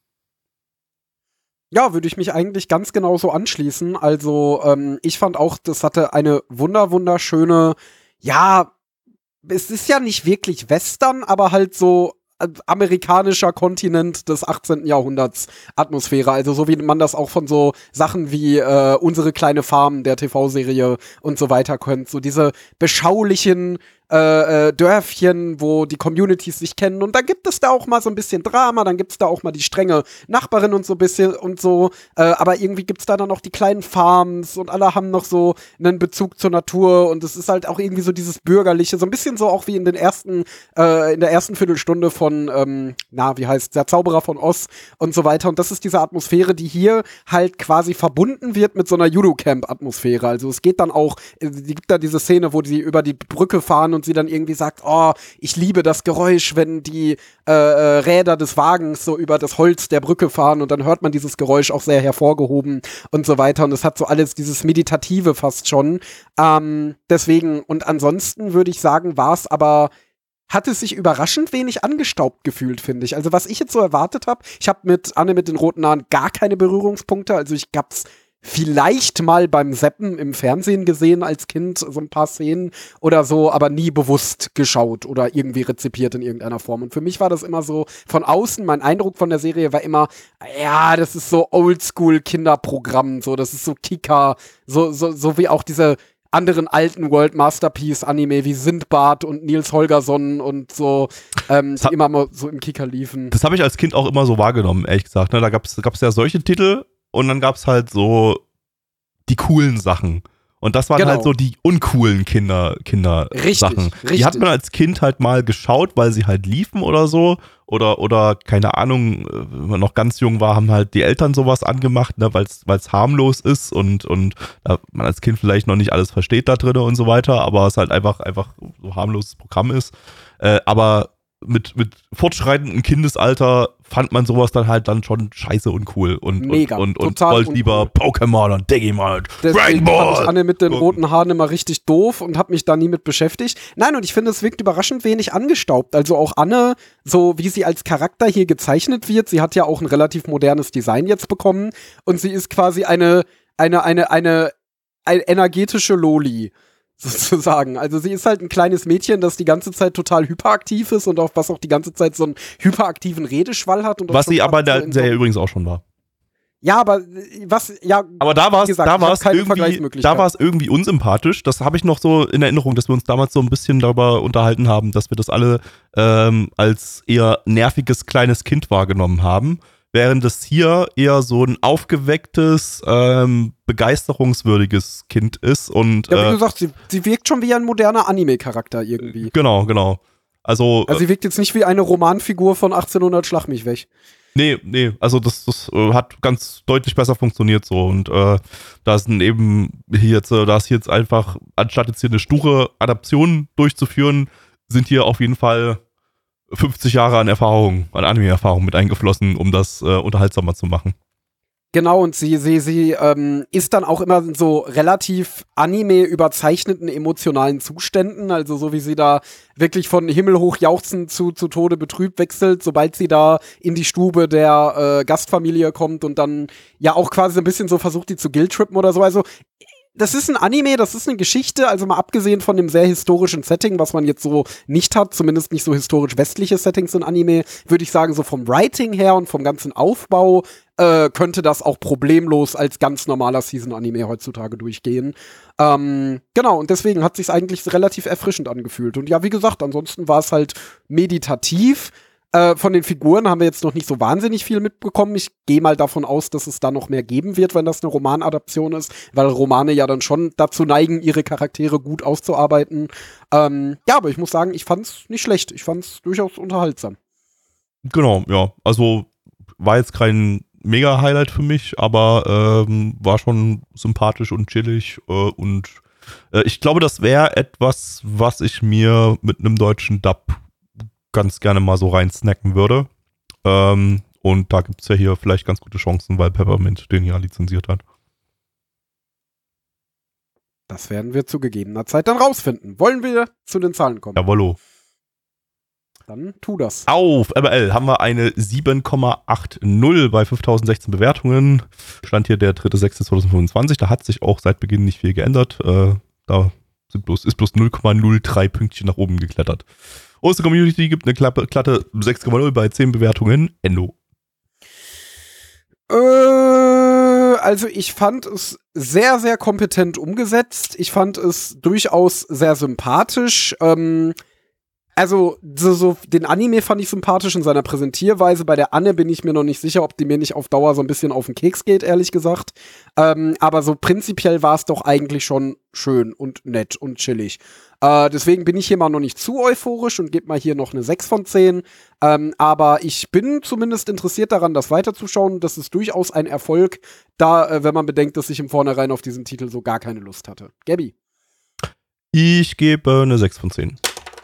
Ja, würde ich mich eigentlich ganz genauso anschließen. Also ich fand auch, das hatte eine wunderschöne, ja, es ist ja nicht wirklich Western, aber halt so amerikanischer Kontinent des 18. Jahrhunderts Atmosphäre, also so wie man das auch von so Sachen wie Unsere kleine Farm, der TV-Serie und so weiter kennt, so diese beschaulichen Dörfchen, wo die Communities sich kennen und dann gibt es da auch mal so ein bisschen Drama, dann gibt es da auch mal die strenge Nachbarin und so ein bisschen und so, aber irgendwie gibt es da dann noch die kleinen Farms und alle haben noch so einen Bezug zur Natur und es ist halt auch irgendwie so dieses Bürgerliche, so ein bisschen so auch wie in der ersten Viertelstunde von, wie heißt der Zauberer von Oz und so weiter und das ist diese Atmosphäre, die hier halt quasi verbunden wird mit so einer Judo-Camp-Atmosphäre, also es geht dann auch, gibt da diese Szene, wo sie über die Brücke fahren und sie dann irgendwie sagt, oh, ich liebe das Geräusch, wenn die Räder des Wagens so über das Holz der Brücke fahren und dann hört man dieses Geräusch auch sehr hervorgehoben und so weiter und es hat so alles dieses Meditative fast schon. Deswegen, und ansonsten würde ich sagen, hat es sich überraschend wenig angestaubt gefühlt, finde ich. Also was ich jetzt so erwartet habe, ich habe mit Anne mit den roten Haaren gar keine Berührungspunkte, also ich hab's vielleicht mal beim Zappen im Fernsehen gesehen als Kind, so ein paar Szenen oder so, aber nie bewusst geschaut oder irgendwie rezipiert in irgendeiner Form. Und für mich war das immer so von außen, mein Eindruck von der Serie war immer, ja, das ist so Oldschool-Kinderprogramm, so, das ist so Kika, so wie auch diese anderen alten World Masterpiece Anime wie Sindbad und Nils Holgersson und so, die immer mal so im Kicker liefen. Das habe ich als Kind auch immer so wahrgenommen, ehrlich gesagt. Ne? Da gab's ja solche Titel und dann gab's halt so die coolen Sachen. Und das waren halt so die uncoolen Kinder-Sachen. Die hat man als Kind halt mal geschaut, weil sie halt liefen oder so. Oder keine Ahnung, wenn man noch ganz jung war, haben halt die Eltern sowas angemacht, ne, weil es harmlos ist und man als Kind vielleicht noch nicht alles versteht da drin und so weiter, aber es halt einfach so harmloses Programm ist. Aber mit fortschreitendem Kindesalter fand man sowas dann halt dann schon scheiße und cool und wollte lieber Pokémon und Digimon und Dragon Ball. Fand ich Anne mit den roten Haaren immer richtig doof und hab mich da nie mit beschäftigt. Nein, und ich finde, es wirkt überraschend wenig angestaubt. Also auch Anne, so wie sie als Charakter hier gezeichnet wird, sie hat ja auch ein relativ modernes Design jetzt bekommen und sie ist quasi eine energetische Loli. Sozusagen. Also sie ist halt ein kleines Mädchen, das die ganze Zeit total hyperaktiv ist und was auch die ganze Zeit so einen hyperaktiven Redeschwall hat. Und was sie aber in der alten Serie übrigens auch schon war. Ja, aber aber da war es irgendwie unsympathisch. Das habe ich noch so in Erinnerung, dass wir uns damals so ein bisschen darüber unterhalten haben, dass wir das alle als eher nerviges kleines Kind wahrgenommen haben. Während es hier eher so ein aufgewecktes, begeisterungswürdiges Kind ist. Und, ja, wie gesagt, sie wirkt schon wie ein moderner Anime-Charakter irgendwie. Genau. Also sie wirkt jetzt nicht wie eine Romanfigur von 1800 Schlag mich weg. Nee, also das hat ganz deutlich besser funktioniert so. Und da ist jetzt einfach, anstatt jetzt hier eine sture Adaption durchzuführen, sind hier auf jeden Fall 50 Jahre an Anime-Erfahrung mit eingeflossen, um das unterhaltsamer zu machen. Genau, und sie ist dann auch immer in so relativ Anime überzeichneten emotionalen Zuständen, also so wie sie da wirklich von himmelhoch jauchzend zu Tode betrübt wechselt, sobald sie da in die Stube der Gastfamilie kommt und dann ja auch quasi so ein bisschen so versucht, die zu guilt-trippen oder so. Also das ist ein Anime, das ist eine Geschichte, also mal abgesehen von dem sehr historischen Setting, was man jetzt so nicht hat, zumindest nicht so historisch westliche Settings in Anime, würde ich sagen, so vom Writing her und vom ganzen Aufbau könnte das auch problemlos als ganz normaler Season-Anime heutzutage durchgehen. Genau, und deswegen hat sich's eigentlich relativ erfrischend angefühlt. Und ja, wie gesagt, ansonsten war es halt meditativ. Von den Figuren haben wir jetzt noch nicht so wahnsinnig viel mitbekommen. Ich gehe mal davon aus, dass es da noch mehr geben wird, wenn das eine Romanadaption ist, weil Romane ja dann schon dazu neigen, ihre Charaktere gut auszuarbeiten. Ja, aber ich muss sagen, ich fand's nicht schlecht. Ich fand's durchaus unterhaltsam. Genau, ja. Also war jetzt kein Mega-Highlight für mich, aber war schon sympathisch und chillig und ich glaube, das wäre etwas, was ich mir mit einem deutschen Dub ganz gerne mal so rein snacken würde. Und da gibt es ja hier vielleicht ganz gute Chancen, weil Peppermint den ja lizenziert hat. Das werden wir zu gegebener Zeit dann rausfinden. Wollen wir zu den Zahlen kommen? Jawollo. Dann tu das. Auf MRL haben wir eine 7,80 bei 5016 Bewertungen. Stand hier der 3.6.2025. Da hat sich auch seit Beginn nicht viel geändert. Da ist bloß 0,03 Pünktchen nach oben geklettert. Unsere Community gibt eine glatte 6,0 bei 10 Bewertungen. Endo. Also ich fand es sehr, sehr kompetent umgesetzt. Ich fand es durchaus sehr sympathisch. Also so den Anime fand ich sympathisch in seiner Präsentierweise. Bei der Anne bin ich mir noch nicht sicher, ob die mir nicht auf Dauer so ein bisschen auf den Keks geht, ehrlich gesagt. Aber so prinzipiell war es doch eigentlich schon schön und nett und chillig. Deswegen bin ich hier mal noch nicht zu euphorisch und gebe mal hier noch eine 6 von 10. Aber ich bin zumindest interessiert daran, das weiterzuschauen. Das ist durchaus ein Erfolg, wenn man bedenkt, dass ich im Vornherein auf diesen Titel so gar keine Lust hatte. Gabby? Ich gebe eine 6 von 10.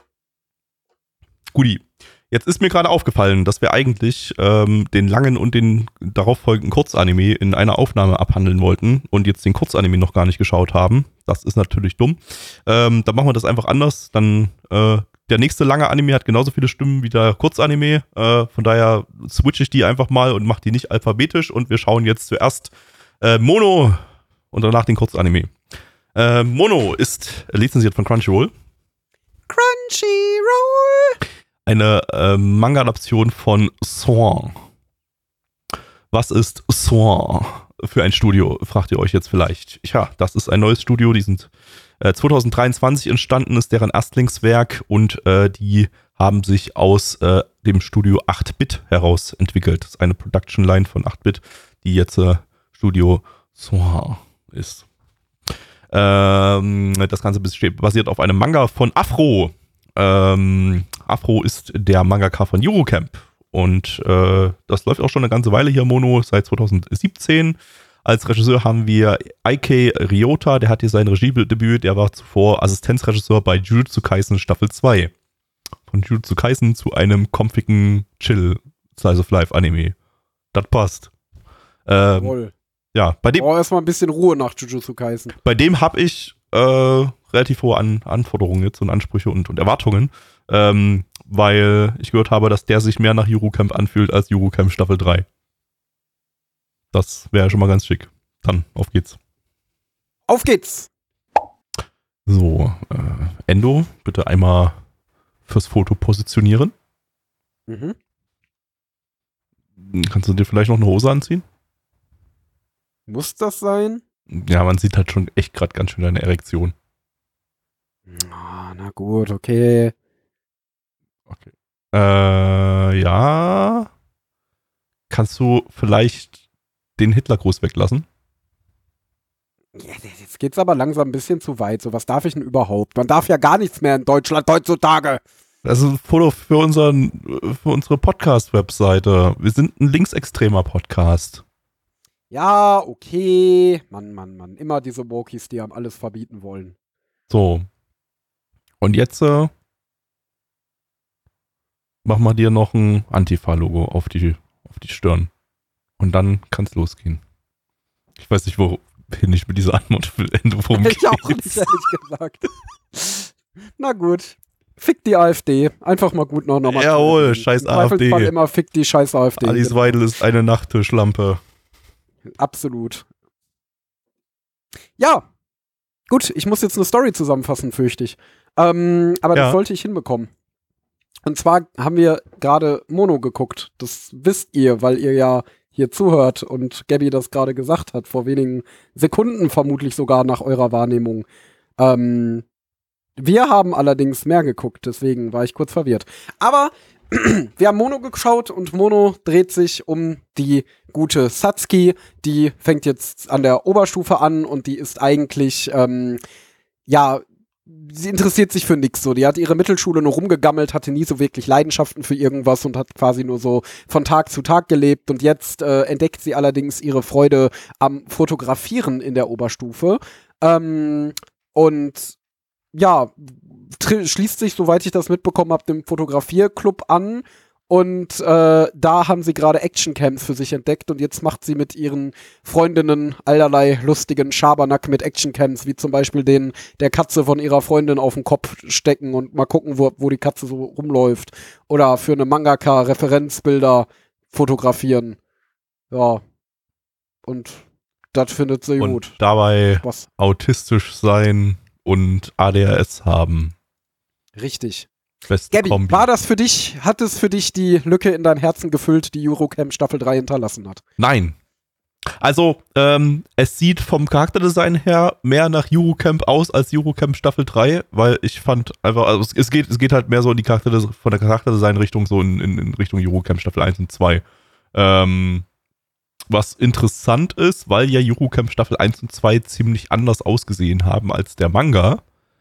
Guti. Jetzt ist mir gerade aufgefallen, dass wir eigentlich den langen und den darauffolgenden Kurzanime in einer Aufnahme abhandeln wollten und jetzt den Kurzanime noch gar nicht geschaut haben. Das ist natürlich dumm. Dann machen wir das einfach anders. Dann der nächste lange Anime hat genauso viele Stimmen wie der Kurzanime. Von daher switche ich die einfach mal und mache die nicht alphabetisch und wir schauen jetzt zuerst Mono und danach den Kurzanime. Mono ist lizenziert von Crunchyroll. Crunchyroll! Eine Manga-Adaption von Swan. Was ist Swan für ein Studio, fragt ihr euch jetzt vielleicht. Ja, das ist ein neues Studio, die sind 2023 entstanden, ist deren Erstlingswerk und die haben sich aus dem Studio 8-Bit heraus entwickelt. Das ist eine Production-Line von 8-Bit, die jetzt Studio Swan ist. Das Ganze basiert auf einem Manga von Afro. Afro ist der Mangaka von Eurocamp und das läuft auch schon eine ganze Weile hier, Mono, seit 2017. Als Regisseur haben wir Eike Ryota, der hat hier sein Regiedebüt, der war zuvor Assistenzregisseur bei Jujutsu Kaisen Staffel 2. Von Jujutsu Kaisen zu einem comfigen Chill-Slice-of-Life-Anime. Das passt. Jawohl. Ja, bei dem. Erstmal ein bisschen Ruhe nach Jujutsu Kaisen. Bei dem habe ich relativ hohe Anforderungen jetzt und Ansprüche und Erwartungen, weil ich gehört habe, dass der sich mehr nach Eurocamp anfühlt als Eurocamp Staffel 3. Das wäre schon mal ganz schick. Dann, auf geht's. Auf geht's! So, Endo, bitte einmal fürs Foto positionieren. Mhm. Kannst du dir vielleicht noch eine Hose anziehen? Muss das sein? Ja, man sieht halt schon echt gerade ganz schön deine Erektion. Na gut, okay. Okay. Ja. Kannst du vielleicht den Hitlergruß weglassen? Ja, jetzt geht's aber langsam ein bisschen zu weit. So, was darf ich denn überhaupt? Man darf ja gar nichts mehr in Deutschland heutzutage. Das ist ein Foto für unsere Podcast-Webseite. Wir sind ein linksextremer Podcast. Ja, okay. Mann. Immer diese Wokies, die einem alles verbieten wollen. So. Und jetzt machen wir dir noch ein Antifa-Logo auf die Stirn. Und dann kann's losgehen. Ich weiß nicht, wohin ich mit dieser Antwort will. Worum Ich auch nicht, geht's? ehrlich gesagt. Na gut. Fick die AfD. Einfach mal gut nochmal. Jawohl, scheiß Im Zweifelsfall AfD. immer fick die scheiß AfD. Alice Weidel ist eine Nachttischlampe. Absolut. Ja. Gut, ich muss jetzt eine Story zusammenfassen, fürchte ich. Aber das sollte ich hinbekommen. Und zwar haben wir gerade Mono geguckt. Das wisst ihr, weil ihr ja hier zuhört und Gabby das gerade gesagt hat, vor wenigen Sekunden vermutlich sogar nach eurer Wahrnehmung. Wir haben allerdings mehr geguckt, deswegen war ich kurz verwirrt. Aber wir haben Mono geschaut und Mono dreht sich um die gute Satsuki. Die fängt jetzt an der Oberstufe an und die ist eigentlich, sie interessiert sich für nix so. Die hat ihre Mittelschule nur rumgegammelt, hatte nie so wirklich Leidenschaften für irgendwas und hat quasi nur so von Tag zu Tag gelebt. Und jetzt entdeckt sie allerdings ihre Freude am Fotografieren in der Oberstufe. Und ja, schließt sich, soweit ich das mitbekommen habe, dem Fotografierclub an. Und da haben sie gerade Actioncams für sich entdeckt und jetzt macht sie mit ihren Freundinnen allerlei lustigen Schabernack mit Actioncams, wie zum Beispiel den der Katze von ihrer Freundin auf den Kopf stecken und mal gucken, wo die Katze so rumläuft. Oder für eine Mangaka Referenzbilder fotografieren. Ja. Und das findet sie Und gut. dabei Was? autistisch sein und ADHS haben. Richtig. Beste Gabby, Kombi. hat es für dich die Lücke in dein Herzen gefüllt, die Eurocamp Staffel 3 hinterlassen hat? Nein. Also, es sieht vom Charakterdesign her mehr nach Eurocamp aus als Eurocamp Staffel 3, weil ich fand einfach, also es geht halt mehr so in die von der Charakterdesign-Richtung, so in Richtung Eurocamp Staffel 1 und 2. Was interessant ist, weil ja Eurocamp Staffel 1 und 2 ziemlich anders ausgesehen haben als der Manga.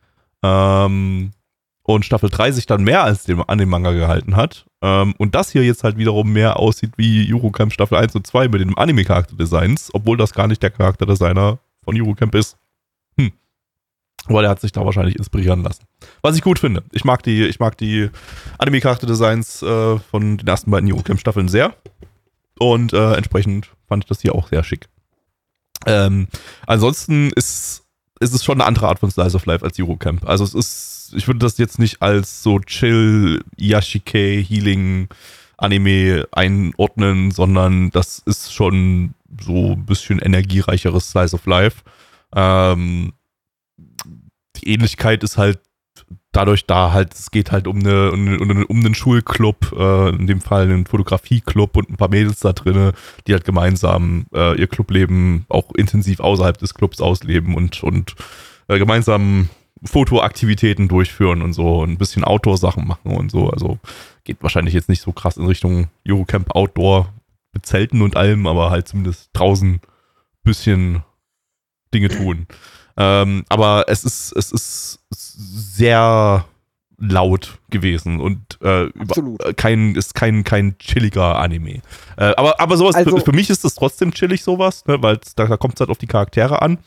Und Staffel 3 sich dann mehr als an dem Manga gehalten hat. Und das hier jetzt halt wiederum mehr aussieht wie Eurocamp Staffel 1 und 2 mit den Anime-Charakterdesigns, obwohl das gar nicht der Charakterdesigner von Eurocamp ist. Aber der hat sich da wahrscheinlich inspirieren lassen. Was ich gut finde. Ich mag die Anime-Charakterdesigns von den ersten beiden Eurocamp-Staffeln sehr. Und entsprechend fand ich das hier auch sehr schick. Ansonsten ist es schon eine andere Art von Slice of Life als Eurocamp. Also ich würde das jetzt nicht als so chill, Yashike, Healing, Anime einordnen, sondern das ist schon so ein bisschen energiereicheres Slice of Life. Die Ähnlichkeit ist halt dadurch da halt, es geht halt um einen Schulclub, in dem Fall einen Fotografieclub und ein paar Mädels da drinne, die halt gemeinsam ihr Clubleben auch intensiv außerhalb des Clubs ausleben und gemeinsam Fotoaktivitäten durchführen und so, ein bisschen Outdoor-Sachen machen und so. Also geht wahrscheinlich jetzt nicht so krass in Richtung Eurocamp Outdoor mit Zelten und allem, aber halt zumindest draußen ein bisschen Dinge tun. Aber es ist sehr laut gewesen und kein chilliger Anime. Aber sowas, also, für mich ist das trotzdem chillig sowas, ne, weil da kommt es halt auf die Charaktere an.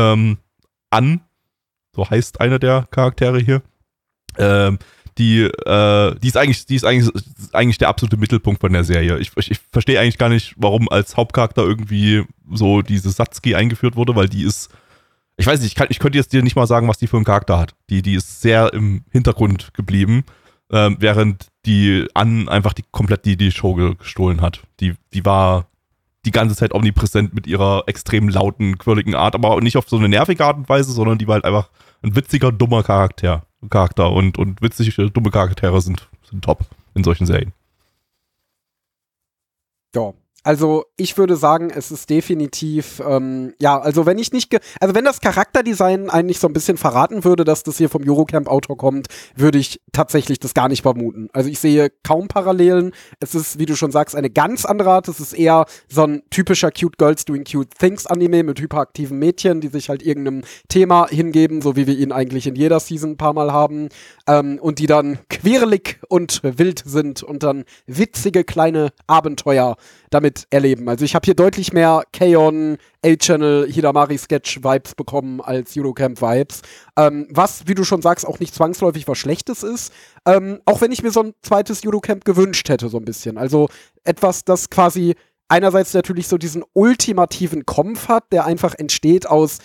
So heißt einer der Charaktere hier. Die ist eigentlich der absolute Mittelpunkt von der Serie. Ich verstehe eigentlich gar nicht, warum als Hauptcharakter irgendwie so diese Satsuki eingeführt wurde, weil die ist, ich weiß nicht, ich könnte jetzt dir nicht mal sagen, was die für einen Charakter hat. Die ist sehr im Hintergrund geblieben, während die einfach komplett die Show gestohlen hat. Die war die ganze Zeit omnipräsent mit ihrer extrem lauten, quirligen Art, aber auch nicht auf so eine nervige Art und Weise, sondern die war halt einfach ein witziger, dummer Charakter und witzige, dumme Charaktere sind top in solchen Serien. Ja. Also ich würde sagen, es ist definitiv, also wenn das Charakterdesign eigentlich so ein bisschen verraten würde, dass das hier vom Eurocamp-Autor kommt, würde ich tatsächlich das gar nicht vermuten. Also ich sehe kaum Parallelen. Es ist, wie du schon sagst, eine ganz andere Art. Es ist eher so ein typischer Cute Girls Doing Cute Things Anime mit hyperaktiven Mädchen, die sich halt irgendeinem Thema hingeben, so wie wir ihn eigentlich in jeder Season ein paar Mal haben, und die dann quirlig und wild sind und dann witzige kleine Abenteuer damit erleben. Also ich habe hier deutlich mehr K-On! A-Channel, Hidamari-Sketch-Vibes bekommen als Eurocamp-Vibes. Was, wie du schon sagst, auch nicht zwangsläufig was Schlechtes ist. Auch wenn ich mir so ein zweites Eurocamp gewünscht hätte, so ein bisschen. Also etwas, das quasi einerseits natürlich so diesen ultimativen Kampf hat, der einfach entsteht aus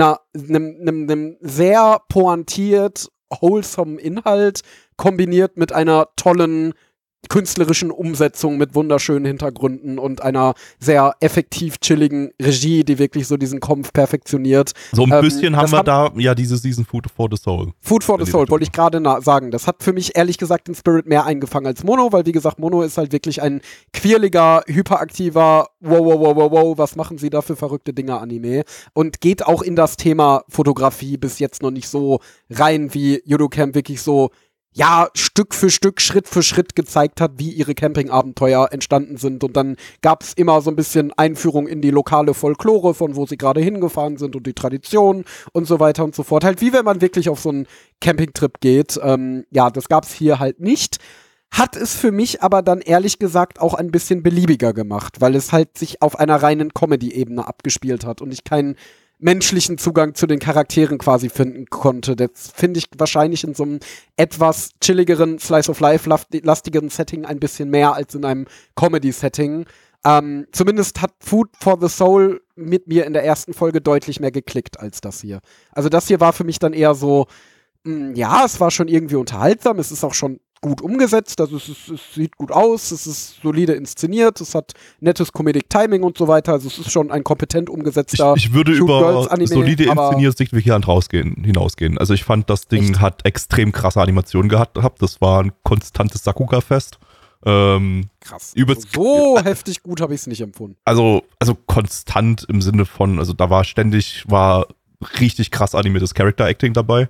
einem sehr pointiert wholesome Inhalt kombiniert mit einer tollen künstlerischen Umsetzung mit wunderschönen Hintergründen und einer sehr effektiv chilligen Regie, die wirklich so diesen Kampf perfektioniert. So ein bisschen haben wir da ja diese Season Food for the Soul. Food for the Soul, wollte ich gerade sagen. Das hat für mich ehrlich gesagt den Spirit mehr eingefangen als Mono, weil wie gesagt, Mono ist halt wirklich ein quirliger, hyperaktiver, wow, was machen sie da für verrückte Dinge Anime und geht auch in das Thema Fotografie bis jetzt noch nicht so rein, wie Yurocamp wirklich so Stück für Stück, Schritt für Schritt gezeigt hat, wie ihre Campingabenteuer entstanden sind. Und dann gab es immer so ein bisschen Einführung in die lokale Folklore, von wo sie gerade hingefahren sind und die Tradition und so weiter und so fort. Halt wie wenn man wirklich auf so einen Campingtrip geht. Das gab es hier halt nicht. Hat es für mich aber dann ehrlich gesagt auch ein bisschen beliebiger gemacht, weil es halt sich auf einer reinen Comedy-Ebene abgespielt hat und ich keinen menschlichen Zugang zu den Charakteren quasi finden konnte. Das finde ich wahrscheinlich in so einem etwas chilligeren, Slice-of-Life-lastigeren Setting ein bisschen mehr als in einem Comedy-Setting. Zumindest hat Food for the Soul mit mir in der ersten Folge deutlich mehr geklickt als das hier. Also das hier war für mich dann eher so, es war schon irgendwie unterhaltsam, es ist auch schon gut umgesetzt, also es sieht gut aus, es ist solide inszeniert, es hat nettes Comedic Timing und so weiter, also es ist schon ein kompetent umgetzter Ich würde über Anime, solide inszeniert sichtwirkend hinausgehen. Also ich fand, das Ding hat extrem krasse Animationen gehabt, das war ein konstantes Sakuga-Fest. Krass. So heftig gut habe ich es nicht empfunden. Also konstant im Sinne von, also da war richtig krass animiertes Character-Acting dabei.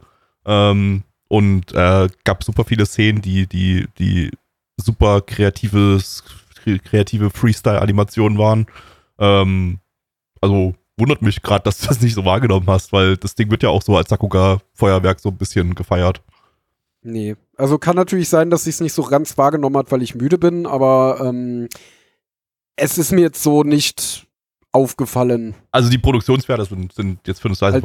Und gab super viele Szenen, die super kreative Freestyle-Animationen waren. Also wundert mich gerade, dass du das nicht so wahrgenommen hast, weil das Ding wird ja auch so als Sakuga-Feuerwerk so ein bisschen gefeiert. Nee, also kann natürlich sein, dass ich es nicht so ganz wahrgenommen habe, weil ich müde bin, aber es ist mir jetzt so nicht aufgefallen. Also die Produktionswerte sind jetzt für ein Slice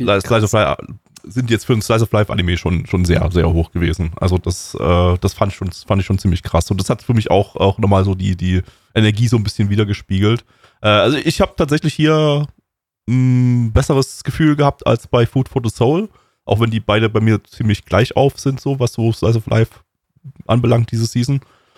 of Life Anime schon sehr, sehr hoch gewesen. Also das fand ich schon ziemlich krass. Und das hat für mich auch nochmal so die Energie so ein bisschen wiedergespiegelt. Also ich habe tatsächlich hier ein besseres Gefühl gehabt als bei Food for the Soul. Auch wenn die beide bei mir ziemlich gleich auf sind, so was so Slice of Life anbelangt, diese Season.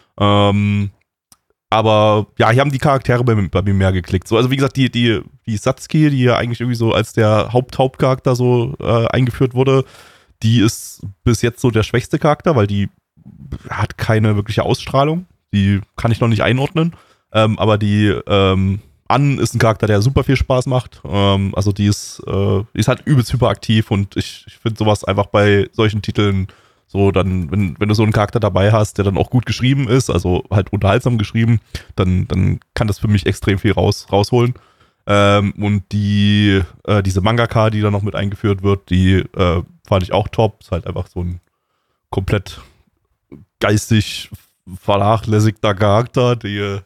Aber ja, hier haben die Charaktere bei mir mehr geklickt. So, also wie gesagt, die Satsuki, die ja eigentlich irgendwie so als der Hauptcharakter so eingeführt wurde, die ist bis jetzt so der schwächste Charakter, weil die hat keine wirkliche Ausstrahlung. Die kann ich noch nicht einordnen. Aber die An ist ein Charakter, der super viel Spaß macht. Also die ist halt übelst hyperaktiv und ich finde sowas einfach bei solchen Titeln so, dann, wenn du so einen Charakter dabei hast, der dann auch gut geschrieben ist, also halt unterhaltsam geschrieben, dann kann das für mich extrem viel rausholen. Und diese Mangaka, die da noch mit eingeführt wird, die fand ich auch top. Ist halt einfach so ein komplett geistig vernachlässigter Charakter, der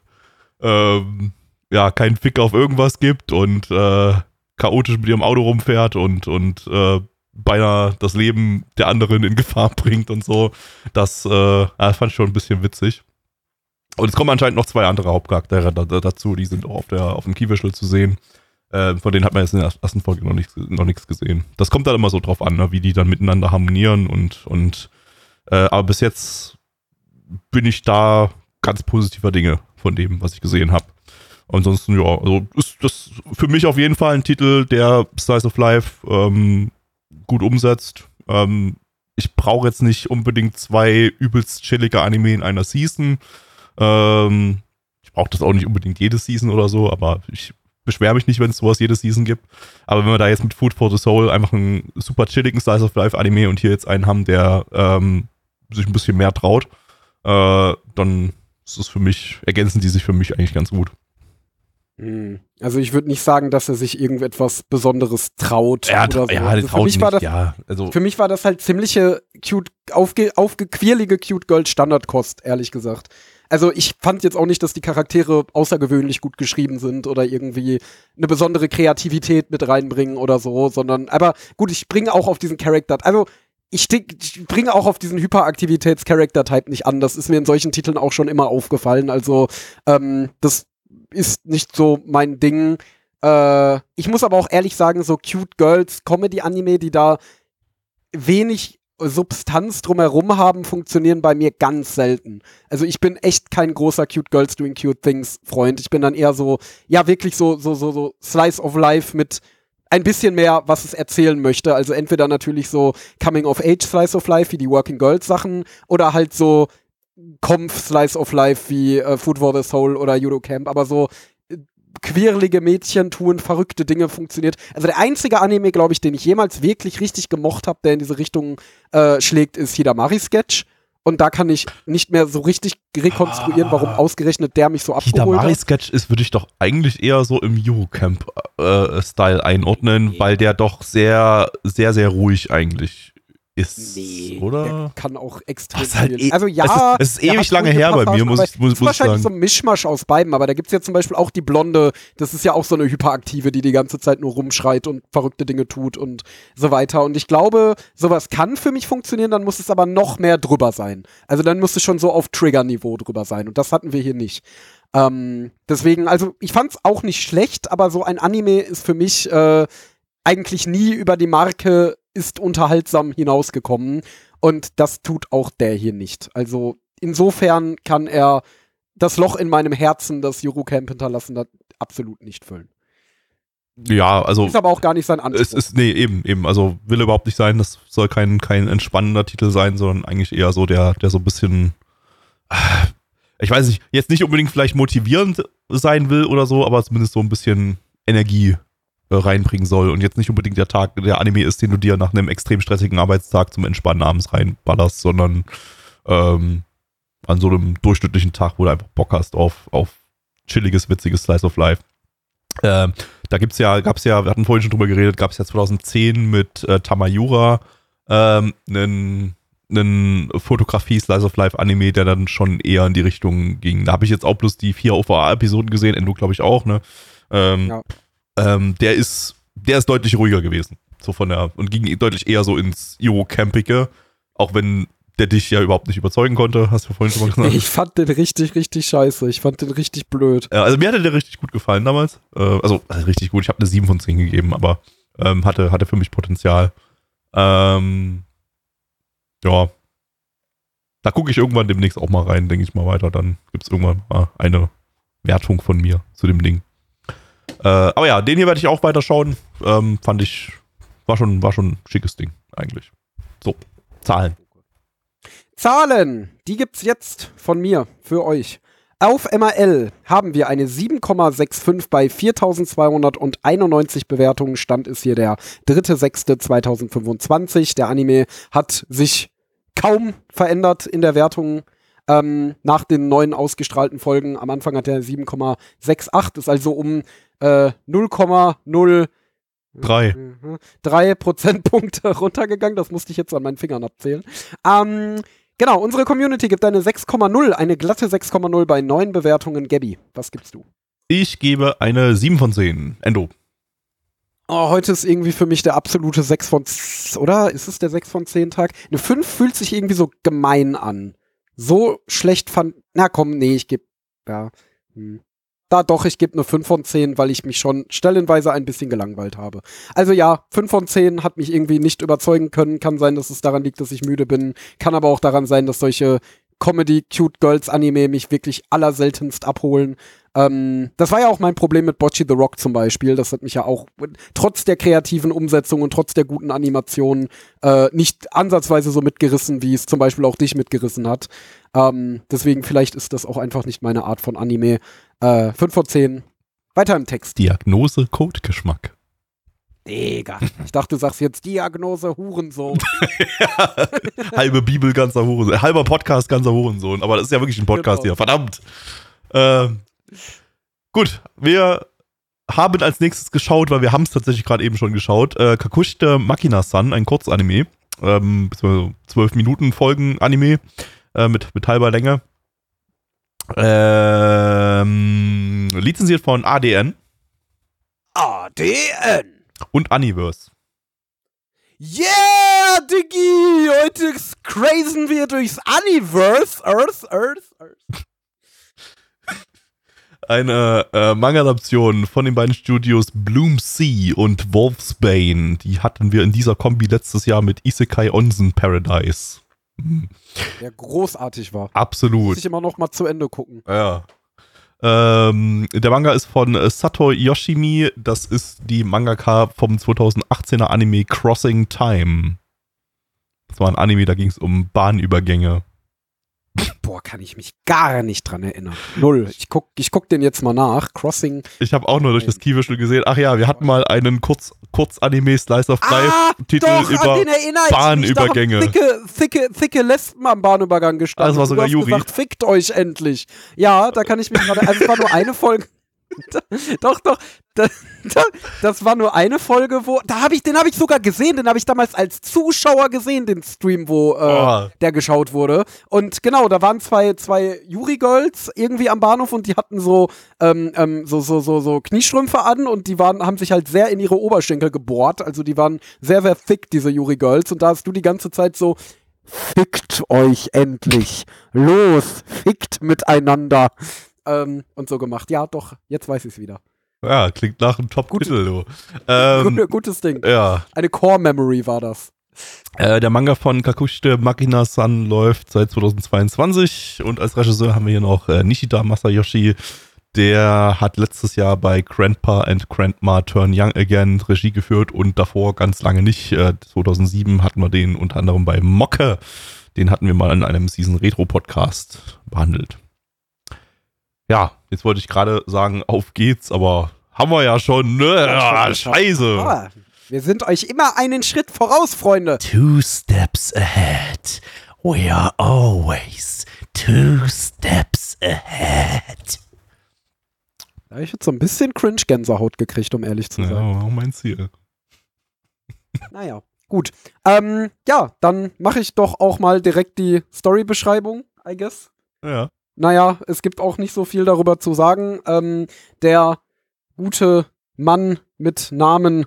keinen Fick auf irgendwas gibt und chaotisch mit ihrem Auto rumfährt und beinahe das Leben der anderen in Gefahr bringt und so. Das fand ich schon ein bisschen witzig. Und es kommen anscheinend noch 2 andere Hauptcharaktere dazu, die sind auch auf dem Keyvisual zu sehen. Von denen hat man jetzt in der ersten Folge noch nichts gesehen. Das kommt dann immer so drauf an, ne, wie die dann miteinander harmonieren aber bis jetzt bin ich da ganz positiver Dinge von dem, was ich gesehen habe. Ansonsten, ja, also ist das für mich auf jeden Fall ein Titel, der Slice of Life gut umsetzt. Ich brauche jetzt nicht unbedingt 2 übelst chillige Anime in einer Season. Ich brauche das auch nicht unbedingt jede Season oder so, aber ich beschwere mich nicht, wenn es sowas jede Season gibt. Aber wenn wir da jetzt mit Food for the Soul einfach einen super chilligen Slice of Life Anime und hier jetzt einen haben, der sich ein bisschen mehr traut, dann ist es ergänzen die sich für mich eigentlich ganz gut. Also ich würde nicht sagen, dass er sich irgendetwas Besonderes traut. Ja, oder so. Ja, also für mich war das, für mich war das halt ziemliche aufgequirlige Cute Girl Standardkost, ehrlich gesagt. Also ich fand jetzt auch nicht, dass die Charaktere außergewöhnlich gut geschrieben sind oder irgendwie eine besondere Kreativität mit reinbringen oder so, aber gut, ich bringe auch auf diesen Charakter, also ich bringe auch auf diesen Hyperaktivitäts-Charakter-Type nicht an. Das ist mir in solchen Titeln auch schon immer aufgefallen. Also das ist nicht so mein Ding. Ich muss aber auch ehrlich sagen, so Cute Girls Comedy-Anime, die da wenig Substanz drumherum haben, funktionieren bei mir ganz selten. Also ich bin echt kein großer Cute Girls Doing Cute Things Freund. Ich bin dann eher so, ja wirklich so Slice of Life mit ein bisschen mehr, was es erzählen möchte. Also entweder natürlich so Coming of Age Slice of Life wie die Working Girls Sachen oder halt so Kampf Slice of Life wie Food for the Soul oder Judo Camp. Aber so quirlige Mädchen tun verrückte Dinge funktioniert. Also der einzige Anime, glaube ich, den ich jemals wirklich richtig gemocht habe, der in diese Richtung schlägt, ist Hidamari Sketch. Und da kann ich nicht mehr so richtig rekonstruieren, warum ausgerechnet der mich so abgeholt hat. Hidamari Sketch würde ich doch eigentlich eher so im Eurocamp-Style einordnen, weil der doch sehr, sehr, sehr ruhig eigentlich ist, oder? Der kann auch extrem das ist halt viel. Also ja, es ist ewig lange her bei mir, muss ich ist wahrscheinlich sagen. so ein Mischmasch aus beiden, aber da gibt es ja zum Beispiel auch die Blonde, das ist ja auch so eine Hyperaktive, die ganze Zeit nur rumschreit und verrückte Dinge tut und so weiter. Und ich glaube, sowas kann für mich funktionieren, dann muss es aber noch mehr drüber sein. Also dann muss es schon so auf Trigger-Niveau drüber sein und das hatten wir hier nicht. Deswegen, also ich fand's auch nicht schlecht, aber so ein Anime ist für mich eigentlich nie über die Marke ist unterhaltsam hinausgekommen und das tut auch der hier nicht. Also insofern kann er das Loch in meinem Herzen, das Eurocamp hinterlassen hat, absolut nicht füllen. Ja, also ist aber auch gar nicht sein Anspruch. Nee, eben, also will überhaupt nicht sein, das soll kein entspannender Titel sein, sondern eigentlich eher so der so ein bisschen, ich weiß nicht, jetzt nicht unbedingt vielleicht motivierend sein will oder so, aber zumindest so ein bisschen Energie reinbringen soll und jetzt nicht unbedingt der Anime ist, den du dir nach einem extrem stressigen Arbeitstag zum Entspannen abends reinballerst, sondern an so einem durchschnittlichen Tag, wo du einfach Bock hast auf chilliges, witziges Slice of Life. Da gab's ja, wir hatten vorhin schon drüber geredet, gab es ja 2010 mit Tamayura einen Fotografie-Slice of Life Anime, der dann schon eher in die Richtung ging. Da habe ich jetzt auch bloß die 4 OVA-Episoden gesehen, Endo glaube ich auch, ne? Ja. Der ist deutlich ruhiger gewesen. So und ging deutlich eher so ins Euro-Campige, auch wenn der dich ja überhaupt nicht überzeugen konnte, hast du vorhin schon mal gesagt. Ich fand den richtig, richtig scheiße. Ich fand den richtig blöd. Also mir hatte der richtig gut gefallen damals. Also richtig gut, ich habe eine 7 von 10 gegeben, aber hatte für mich Potenzial. Ja. Da gucke ich irgendwann demnächst auch mal rein, denke ich mal weiter. Dann gibt es irgendwann mal eine Wertung von mir zu dem Ding. Aber ja, den hier werde ich auch weiter schauen. Fand ich, war schon ein schickes Ding eigentlich. So, Zahlen, die gibt's jetzt von mir für euch. Auf MRL haben wir eine 7,65 bei 4.291 Bewertungen. Stand ist hier der 3.6.2025. Der Anime hat sich kaum verändert in der Wertung nach den neuen ausgestrahlten Folgen. Am Anfang hat er 7,68, ist also um 0,03 Prozentpunkte runtergegangen. Das musste ich jetzt an meinen Fingern abzählen. Genau, unsere Community gibt eine 6,0, eine glatte 6,0 bei 9 Bewertungen. Gabby, was gibst du? Ich gebe eine 7 von 10. Endo. Oh, heute ist irgendwie für mich der absolute 6 von 10, oder? Ist es der 6 von 10 Tag? Eine 5 fühlt sich irgendwie so gemein an. So schlecht na komm, nee, ich gebe, ja. Ich gebe eine 5 von 10, weil ich mich schon stellenweise ein bisschen gelangweilt habe. Also ja, 5 von 10 hat mich irgendwie nicht überzeugen können. Kann sein, dass es daran liegt, dass ich müde bin. Kann aber auch daran sein, dass solche Comedy-Cute-Girls-Anime mich wirklich allerseltenst abholen. Das war ja auch mein Problem mit Bocchi the Rock zum Beispiel. Das hat mich ja auch trotz der kreativen Umsetzung und trotz der guten Animationen nicht ansatzweise so mitgerissen, wie es zum Beispiel auch dich mitgerissen hat. Deswegen vielleicht ist das auch einfach nicht meine Art von Anime. 5 von 10. Weiter im Text. Diagnose Codegeschmack. Digga. Ich dachte, du sagst jetzt Diagnose Hurensohn. Halbe Bibel, ganzer Hurensohn. Halber Podcast, ganzer Hurensohn. Aber das ist ja wirklich ein Podcast hier. Verdammt. Gut, wir haben als nächstes geschaut, weil wir haben es tatsächlich gerade eben schon geschaut, Kakushite Makina-san, ein Kurzanime, 12 Minuten Folgen Anime mit halber Länge. Lizenziert von ADN. ADN! Und Universe. Yeah, Diggi! Heute crazen wir durchs Universe. Earth. Eine Manga-Adaption von den beiden Studios Bloom Sea und Wolfsbane. Die hatten wir in dieser Kombi letztes Jahr mit Isekai Onsen Paradise. Der großartig war. Absolut. Muss ich immer noch mal zu Ende gucken. Ja. Der Manga ist von Sato Yoshimi. Das ist die Mangaka vom 2018er Anime Crossing Time. Das war ein Anime, da ging es um Bahnübergänge. Boah, kann ich mich gar nicht dran erinnern. Null. Ich guck den jetzt mal nach. Crossing. Ich habe auch nur durch das Keyvisual gesehen, ach ja, wir hatten mal einen Kurz-Anime Slice of Life-Titel über Bahnübergänge. Thicke Lesben am Bahnübergang gestanden. Das war sogar du hast Yuri. gesagt, fickt euch endlich. Ja, da kann ich mich gerade, also es war nur eine Folge. Doch, das war nur eine Folge, wo, den habe ich sogar gesehen, den habe ich damals als Zuschauer gesehen, den Stream, wo der geschaut wurde. Und genau, da waren zwei Yuri-Girls irgendwie am Bahnhof und die hatten so Kniestrümpfe an und die haben sich halt sehr in ihre Oberschenkel gebohrt. Also die waren sehr, sehr thick, diese Yuri-Girls. Und da hast du die ganze Zeit so, fickt euch endlich. Los, fickt miteinander. Und so gemacht. Ja, doch, jetzt weiß ich es wieder. Ja, klingt nach einem Top-Titel, du. Gutes Ding. Ja. Eine Core-Memory war das. Der Manga von Kakushite Makina-san läuft seit 2022 und als Regisseur haben wir hier noch Nishida Masayoshi. Der hat letztes Jahr bei Grandpa and Grandma Turn Young Again Regie geführt und davor ganz lange nicht. 2007 hatten wir den unter anderem bei Mocke. Den hatten wir mal in einem Season-Retro-Podcast behandelt. Ja, jetzt wollte ich gerade sagen, auf geht's, aber haben wir ja schon, ne? Ja, scheiße. Aber wir sind euch immer einen Schritt voraus, Freunde. 2 steps ahead. We are always 2 steps ahead. Da habe ich jetzt so ein bisschen Cringe-Gänsehaut gekriegt, um ehrlich zu sein. Ja, auch mein Ziel. Naja, gut. Ja, dann mache ich doch auch mal direkt die Story-Beschreibung, I guess. Ja. Naja, es gibt auch nicht so viel darüber zu sagen. Der gute Mann mit Namen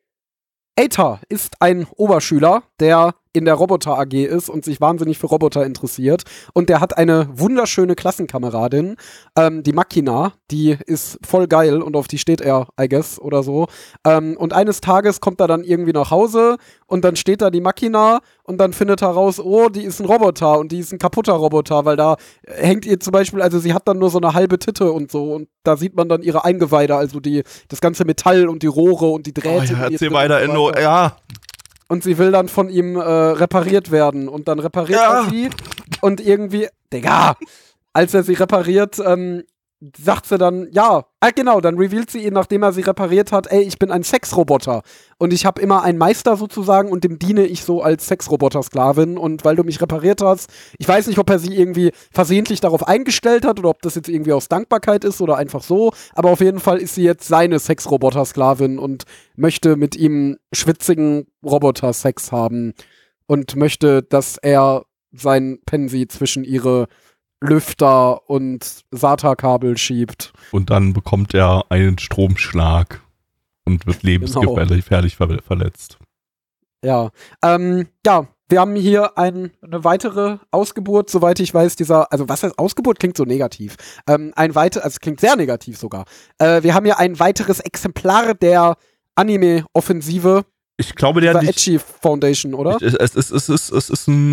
Eita ist ein Oberschüler, der in der Roboter AG ist und sich wahnsinnig für Roboter interessiert. Und der hat eine wunderschöne Klassenkameradin, die Makina, die ist voll geil und auf die steht er, I guess, oder so. Und eines Tages kommt er dann irgendwie nach Hause und dann steht da die Makina und dann findet er raus, oh, die ist ein Roboter und die ist ein kaputter Roboter, weil da hängt ihr zum Beispiel, also sie hat dann nur so eine halbe Titte und so und da sieht man dann ihre Eingeweide, also das ganze Metall und die Rohre und die Drähte. Oh ja, erzähl weiter, Endo, ja. Und sie will dann von ihm repariert werden. Und dann repariert er sie. Und irgendwie, Digga, als er sie repariert, sagt sie dann, ja, genau, dann revealt sie ihn, nachdem er sie repariert hat, ey, ich bin ein Sexroboter. Und ich habe immer einen Meister sozusagen und dem diene ich so als Sexroboter-Sklavin. Und weil du mich repariert hast, ich weiß nicht, ob er sie irgendwie versehentlich darauf eingestellt hat oder ob das jetzt irgendwie aus Dankbarkeit ist oder einfach so. Aber auf jeden Fall ist sie jetzt seine Sexroboter-Sklavin und möchte mit ihm schwitzigen Roboter-Sex haben und möchte, dass er sein Pensi zwischen ihre Lüfter und SATA-Kabel schiebt. Und dann bekommt er einen Stromschlag und wird lebensgefährlich verletzt. Ja, ja, wir haben hier eine weitere Ausgeburt, soweit ich weiß, also was heißt Ausgeburt, klingt so negativ. Also klingt sehr negativ sogar. Wir haben hier ein weiteres Exemplar der Anime-Offensive. Ich glaube, der nicht. Ecchi Foundation, oder? Es ist ein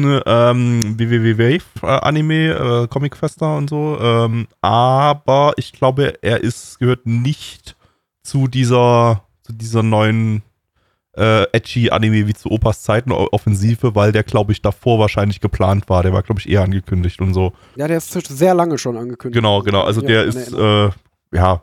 WWW-Anime, Comic-Fester und so. Aber ich glaube, gehört nicht zu dieser neuen Ecchi-Anime wie zu Opas Zeiten Offensive, weil der, glaube ich, davor wahrscheinlich geplant war. Der war, glaube ich, eher angekündigt und so. Ja, der ist sehr lange schon angekündigt. Genau. Also der ist, ja.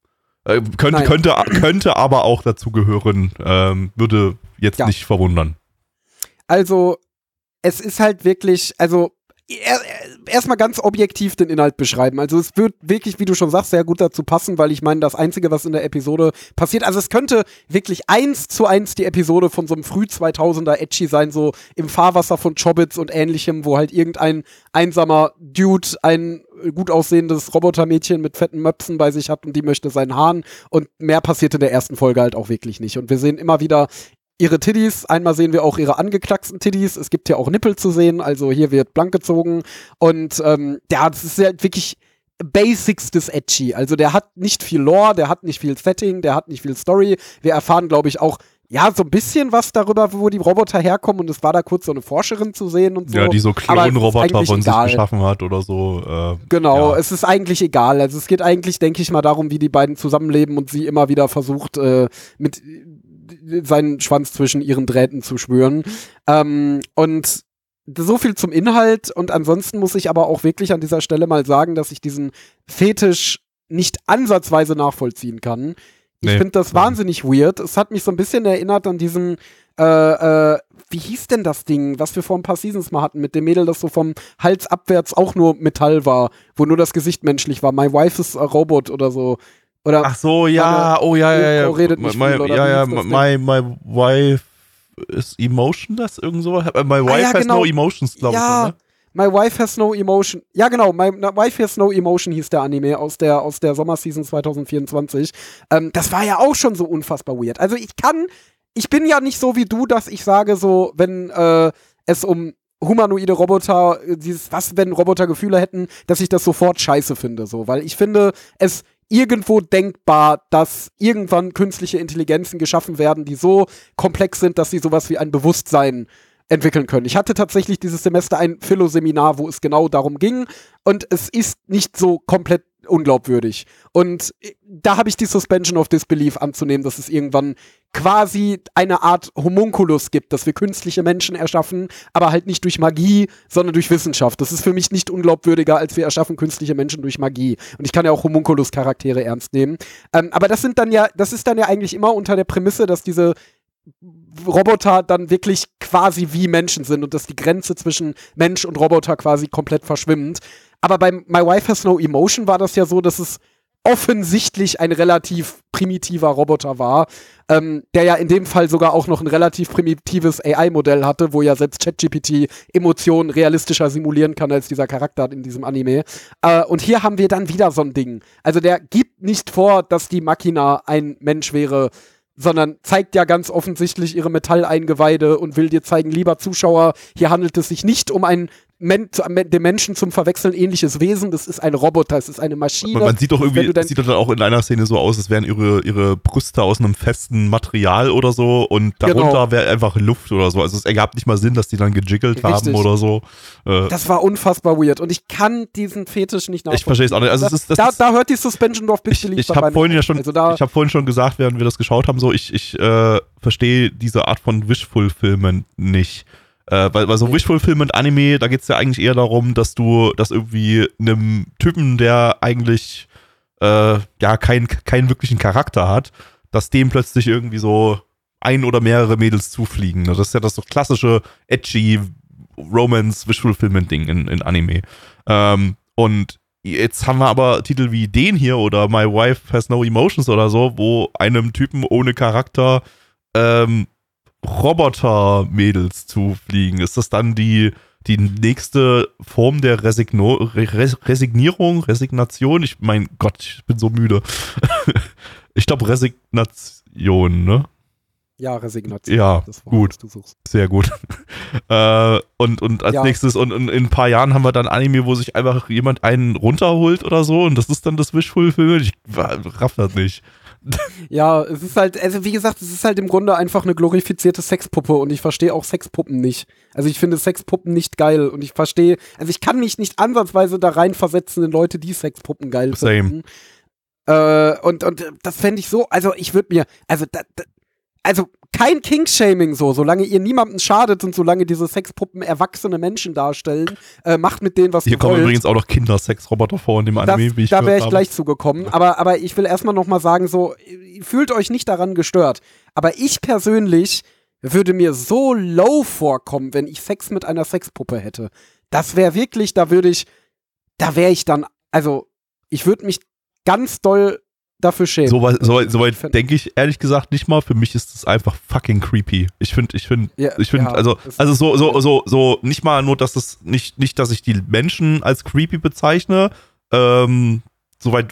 Könnte aber auch dazu gehören, würde jetzt nicht verwundern. Also, es ist halt wirklich, also erstmal ganz objektiv den Inhalt beschreiben. Also es wird wirklich, wie du schon sagst, sehr gut dazu passen, weil ich meine, das Einzige, was in der Episode passiert, also es könnte wirklich 1:1 die Episode von so einem Früh-2000er Ecchi sein, so im Fahrwasser von Chobits und ähnlichem, wo halt irgendein einsamer Dude ein gut aussehendes Robotermädchen mit fetten Möpsen bei sich hat und die möchte seinen Hahn und mehr passiert in der ersten Folge halt auch wirklich nicht. Und wir sehen immer wieder ihre Titties, einmal sehen wir auch ihre angeknacksten Titties, es gibt ja auch Nippel zu sehen, also hier wird blank gezogen und ja, das ist ja wirklich basicstes Edgy. Also der hat nicht viel Lore, der hat nicht viel Setting, der hat nicht viel Story. Wir erfahren, glaube ich, auch ja, so ein bisschen was darüber, wo die Roboter herkommen, und es war da kurz so eine Forscherin zu sehen und so. Ja, die so Klonroboter von sich geschaffen hat oder so. Genau, ja. es ist eigentlich egal. Also es geht eigentlich, denke ich mal, darum, wie die beiden zusammenleben und sie immer wieder versucht, mit seinen Schwanz zwischen ihren Drähten zu schwören. Und so viel zum Inhalt, und ansonsten muss ich aber auch wirklich an dieser Stelle mal sagen, dass ich diesen Fetisch nicht ansatzweise nachvollziehen kann. Ich finde das wahnsinnig weird. Es hat mich so ein bisschen erinnert an diesen, wie hieß denn das Ding, was wir vor ein paar Seasons mal hatten, mit dem Mädel, das so vom Hals abwärts auch nur Metall war, wo nur das Gesicht menschlich war. My Wife is a Robot oder so. Oder ach so, ja, ja. Redet nicht viel, oder my Wife is Emotionless, irgend so. My Wife has no emotions, glaube ich. Ja, ne? My Wife Has No Emotion. Ja, genau. My Wife Has No Emotion hieß der Anime aus der Sommerseason 2024. Das war ja auch schon so unfassbar weird. Also ich bin ja nicht so wie du, dass ich sage, so, wenn es um humanoide Roboter, wenn Roboter Gefühle hätten, dass ich das sofort scheiße finde, so. Weil ich finde es irgendwo denkbar, dass irgendwann künstliche Intelligenzen geschaffen werden, die so komplex sind, dass sie sowas wie ein Bewusstsein entwickeln können. Ich hatte tatsächlich dieses Semester ein Philo-Seminar, wo es genau darum ging, und es ist nicht so komplett unglaubwürdig. Und da habe ich die Suspension of Disbelief anzunehmen, dass es irgendwann quasi eine Art Homunculus gibt, dass wir künstliche Menschen erschaffen, aber halt nicht durch Magie, sondern durch Wissenschaft. Das ist für mich nicht unglaubwürdiger, als wir erschaffen künstliche Menschen durch Magie. Und ich kann ja auch Homunculus-Charaktere ernst nehmen. Aber das ist dann ja eigentlich immer unter der Prämisse, dass diese Roboter dann wirklich quasi wie Menschen sind und dass die Grenze zwischen Mensch und Roboter quasi komplett verschwimmt. Aber bei My Wife Has No Emotion war das ja so, dass es offensichtlich ein relativ primitiver Roboter war, der ja in dem Fall sogar auch noch ein relativ primitives AI-Modell hatte, wo ja selbst ChatGPT Emotionen realistischer simulieren kann als dieser Charakter in diesem Anime. Und hier haben wir dann wieder so ein Ding. Also der gibt nicht vor, dass die Machina ein Mensch wäre, sondern zeigt ja ganz offensichtlich ihre Metalleingeweide und will dir zeigen, lieber Zuschauer, hier handelt es sich nicht um ein dem Menschen zum Verwechseln ähnliches Wesen, das ist ein Roboter, es ist eine Maschine. Man sieht doch irgendwie, sieht doch dann auch in einer Szene so aus, als wären ihre Brüste aus einem festen Material oder so, und darunter wäre einfach Luft oder so. Also es ergab nicht mal Sinn, dass die dann gejiggelt haben oder so. Das war unfassbar weird, und ich kann diesen Fetisch nicht nachvollziehen. Ich verstehe es auch nicht. Also da hört die Suspension of Disbelief Ich habe vorhin schon gesagt, während wir das geschaut haben, so ich verstehe diese Art von Wish-Fulfillment nicht. Weil so Wish-Fulfillment-Anime, da geht es ja eigentlich eher darum, dass du das irgendwie einem Typen, der eigentlich keinen wirklichen Charakter hat, dass dem plötzlich irgendwie so ein oder mehrere Mädels zufliegen. Das ist ja das so klassische edgy Romance-Wish-Fulfillment-Ding in Anime. Und jetzt haben wir aber Titel wie den hier oder My Wife Has No Emotions oder so, wo einem Typen ohne Charakter Roboter-Mädels zufliegen. Ist das dann die nächste Form der Resignation? Mein Gott, ich bin so müde. Ich glaube Resignation, ne? Ja, Resignation. Ja, das Wort, gut. was du suchst. Sehr gut. Und als nächstes, und in ein paar Jahren haben wir dann Anime, wo sich einfach jemand einen runterholt oder so, und das ist dann das Wish-Fulfillment. Ich raff das nicht. Ja, es ist halt, also wie gesagt, es ist halt im Grunde einfach eine glorifizierte Sexpuppe, und ich verstehe auch Sexpuppen nicht. Also ich finde Sexpuppen nicht geil, und ich kann mich nicht ansatzweise da reinversetzen in Leute, die Sexpuppen geil finden. Und das fände ich so, also ich würde mir, also kein King-Shaming solange ihr niemandem schadet und solange diese Sexpuppen erwachsene Menschen darstellen, macht mit denen, was ihr wollt. Hier kommen übrigens auch noch Kindersexroboter vor in dem Anime, wie ich da wäre ich gleich zugekommen, aber ich will erstmal nochmal sagen, so, fühlt euch nicht daran gestört, aber ich persönlich würde mir so low vorkommen, wenn ich Sex mit einer Sexpuppe hätte. Das wäre wirklich, da wäre ich dann, also ich würde mich ganz doll dafür schämen. Soweit denke ich ehrlich gesagt nicht mal. Für mich ist das einfach fucking creepy. Ich finde, so nicht mal nur, dass es nicht, dass ich die Menschen als creepy bezeichne.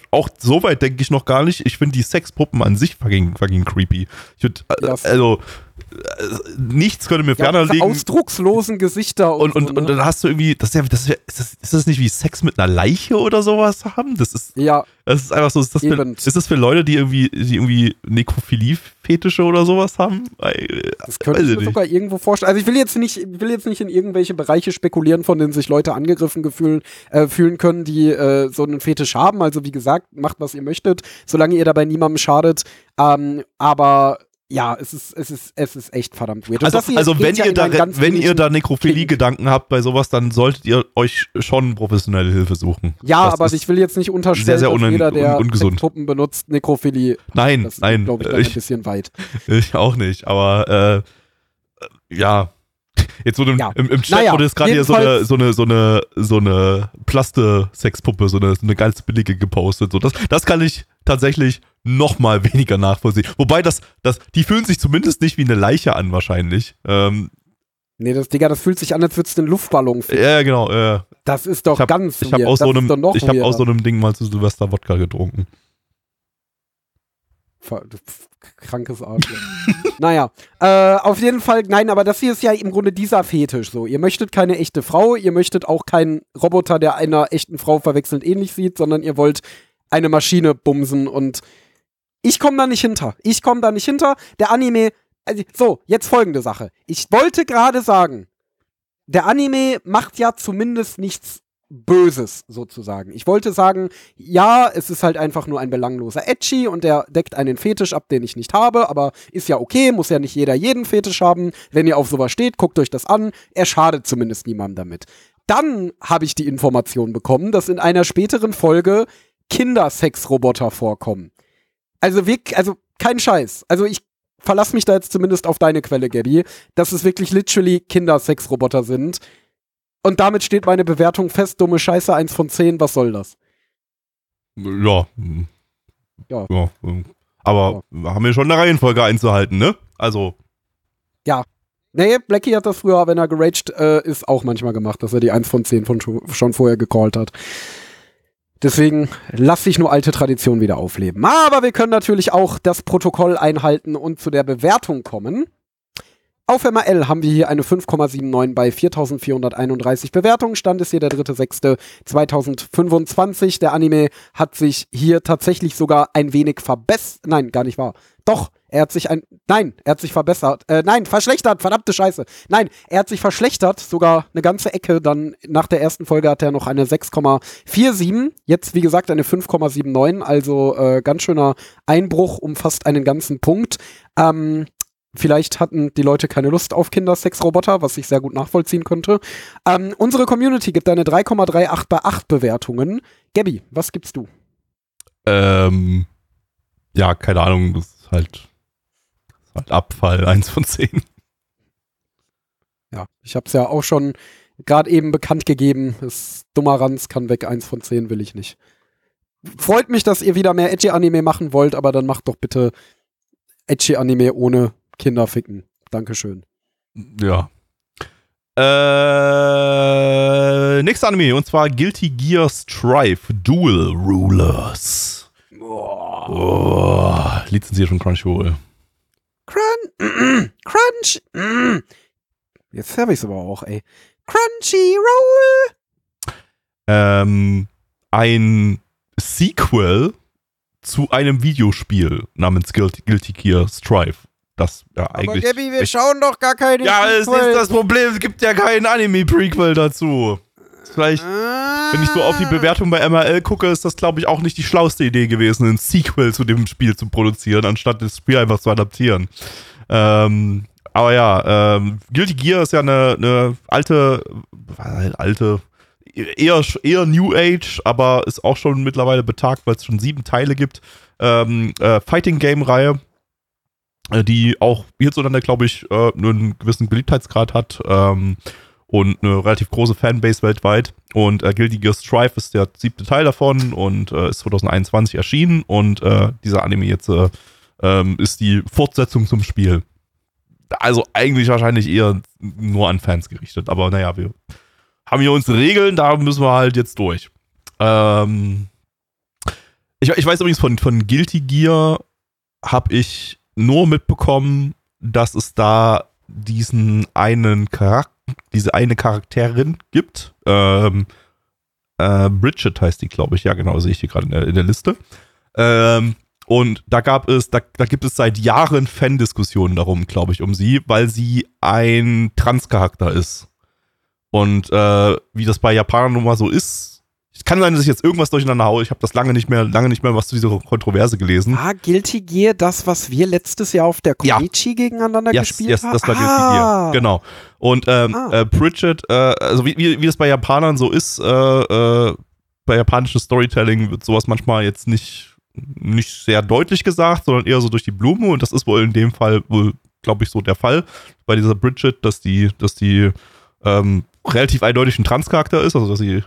Soweit denke ich noch gar nicht. Ich finde die Sexpuppen an sich fucking creepy. nichts könnte mir ferner diese liegen. ausdruckslosen Gesichter Und so, ne? dann hast du irgendwie, ist das nicht wie Sex mit einer Leiche oder sowas haben? Das ist einfach so, ist das für Leute, die irgendwie Nekrophilie-Fetische oder sowas haben? Das könnte ich mir sogar irgendwo vorstellen. Also ich will jetzt nicht in irgendwelche Bereiche spekulieren, von denen sich Leute angegriffen fühlen können, die so einen Fetisch haben. Also wie gesagt, macht, was ihr möchtet, solange ihr dabei niemandem schadet. Aber ja, es ist echt verdammt weird. Also wenn ihr da Nekrophilie-Gedanken habt bei sowas, dann solltet ihr euch schon professionelle Hilfe suchen. Ja, aber ich will jetzt nicht unterstellen, sehr dass jeder, der ungesund. Puppen benutzt, Nekrophilie. Nein, das ist, glaube ich, dann ein bisschen weit. Ich auch nicht, aber ja. Jetzt wurde im Chat wurde jetzt gerade hier so eine Plaste-Sexpuppe, so eine ganz billige gepostet. So, das kann ich tatsächlich noch mal weniger nachvollziehen. Wobei die fühlen sich zumindest nicht wie eine Leiche an, wahrscheinlich. Nee, das fühlt sich an, als würdest du einen Luftballon finden. Ja, genau. Das ist doch ganz weird. Ich habe aus so einem Ding mal zu Silvester Wodka getrunken. Krankes Arschloch. Naja, auf jeden Fall, nein, aber das hier ist ja im Grunde dieser Fetisch so. Ihr möchtet keine echte Frau, ihr möchtet auch keinen Roboter, der einer echten Frau verwechselnd ähnlich sieht, sondern ihr wollt eine Maschine bumsen und ich komme da nicht hinter. Der Anime, also, so, jetzt folgende Sache. Ich wollte gerade sagen, der Anime macht ja zumindest nichts Böses, sozusagen. Ich wollte sagen, ja, es ist halt einfach nur ein belangloser Ecchi und der deckt einen Fetisch ab, den ich nicht habe, aber ist ja okay, muss ja nicht jeder jeden Fetisch haben. Wenn ihr auf sowas steht, guckt euch das an. Er schadet zumindest niemandem damit. Dann habe ich die Information bekommen, dass in einer späteren Folge Kindersexroboter vorkommen. Also kein Scheiß. Also ich verlasse mich da jetzt zumindest auf deine Quelle, Gabby, dass es wirklich literally Kindersexroboter sind. Und damit steht meine Bewertung fest, dumme Scheiße, 1 von 10, was soll das? Ja. Aber haben wir schon eine Reihenfolge einzuhalten, ne? Also. Ja. Nee, Blackie hat das früher, wenn er geraged ist, auch manchmal gemacht, dass er die 1 von 10 schon vorher gecallt hat. Deswegen lasse ich nur alte Traditionen wieder aufleben. Aber wir können natürlich auch das Protokoll einhalten und zu der Bewertung kommen. Auf MRL haben wir hier eine 5,79 bei 4.431 Bewertungen. Stand ist hier der 3.6.2025. Der Anime hat sich hier tatsächlich sogar ein wenig verbessert. Nein, gar nicht wahr. Doch, er hat sich verbessert. Verschlechtert, verdammte Scheiße. Nein, er hat sich verschlechtert, sogar eine ganze Ecke. Dann nach der ersten Folge hat er noch eine 6,47. Jetzt, wie gesagt, eine 5,79. Also ganz schöner Einbruch um fast einen ganzen Punkt. Vielleicht hatten die Leute keine Lust auf Kindersexroboter, was ich sehr gut nachvollziehen könnte. Unsere Community gibt eine 3,38 bei 8 Bewertungen. Gabby, was gibst du? Ja, keine Ahnung, das ist halt Abfall, 1 von 10. Ja, ich habe es ja auch schon gerade eben bekannt gegeben. Das dummer Ranz kann weg, 1 von 10 will ich nicht. Freut mich, dass ihr wieder mehr Edgy-Anime machen wollt, aber dann macht doch bitte Edgy-Anime ohne Kinder ficken. Dankeschön. Ja. Nächster Anime, und zwar Guilty Gear Strive Dual Rulers. Lizenziert von Crunchyroll. Crunch. Jetzt habe ich es aber auch, ey. Crunchyroll. Ein Sequel zu einem Videospiel namens Guilty Gear Strive. Das ja eigentlich. Aber Gabby, wir schauen doch gar keine. Ja, es ist das Problem, es gibt ja keinen Anime-Prequel dazu. Vielleicht, wenn ich so auf die Bewertung bei MRL gucke, ist das, glaube ich, auch nicht die schlauste Idee gewesen, ein Sequel zu dem Spiel zu produzieren, anstatt das Spiel einfach zu adaptieren. Aber ja, Guilty Gear ist ja eine alte, eher New Age, aber ist auch schon mittlerweile betagt, weil es schon 7 Teile gibt. Fighting-Game-Reihe, die auch hierzulande, glaube ich, einen gewissen Beliebtheitsgrad hat und eine relativ große Fanbase weltweit. Und Guilty Gear Strive ist der 7. Teil davon und ist 2021 erschienen. Und dieser Anime jetzt ist die Fortsetzung zum Spiel. Also eigentlich wahrscheinlich eher nur an Fans gerichtet. Aber naja, wir haben hier unsere Regeln, da müssen wir halt jetzt durch. Ich weiß übrigens, von Guilty Gear habe ich nur mitbekommen, dass es da diese eine Charakterin gibt. Bridget heißt die, glaube ich. Ja, genau, sehe ich hier gerade in der Liste. Und da gibt es seit Jahren Fan-Diskussionen darum, glaube ich, um sie, weil sie ein Trans-Charakter ist. Und wie das bei Japanern nun mal so ist, es kann sein, dass ich jetzt irgendwas durcheinander haue. Ich habe das lange nicht mehr was zu dieser Kontroverse gelesen. Ah, Guilty Gear, das, was wir letztes Jahr auf der Konichi gegeneinander gespielt haben? Das war Guilty Gear, genau. Und Bridget, also wie das bei Japanern so ist, bei japanischem Storytelling wird sowas manchmal jetzt nicht sehr deutlich gesagt, sondern eher so durch die Blume. Und das ist wohl in dem Fall glaube ich, so der Fall bei dieser Bridget, dass die relativ eindeutig ein Trans-Charakter ist, also dass sie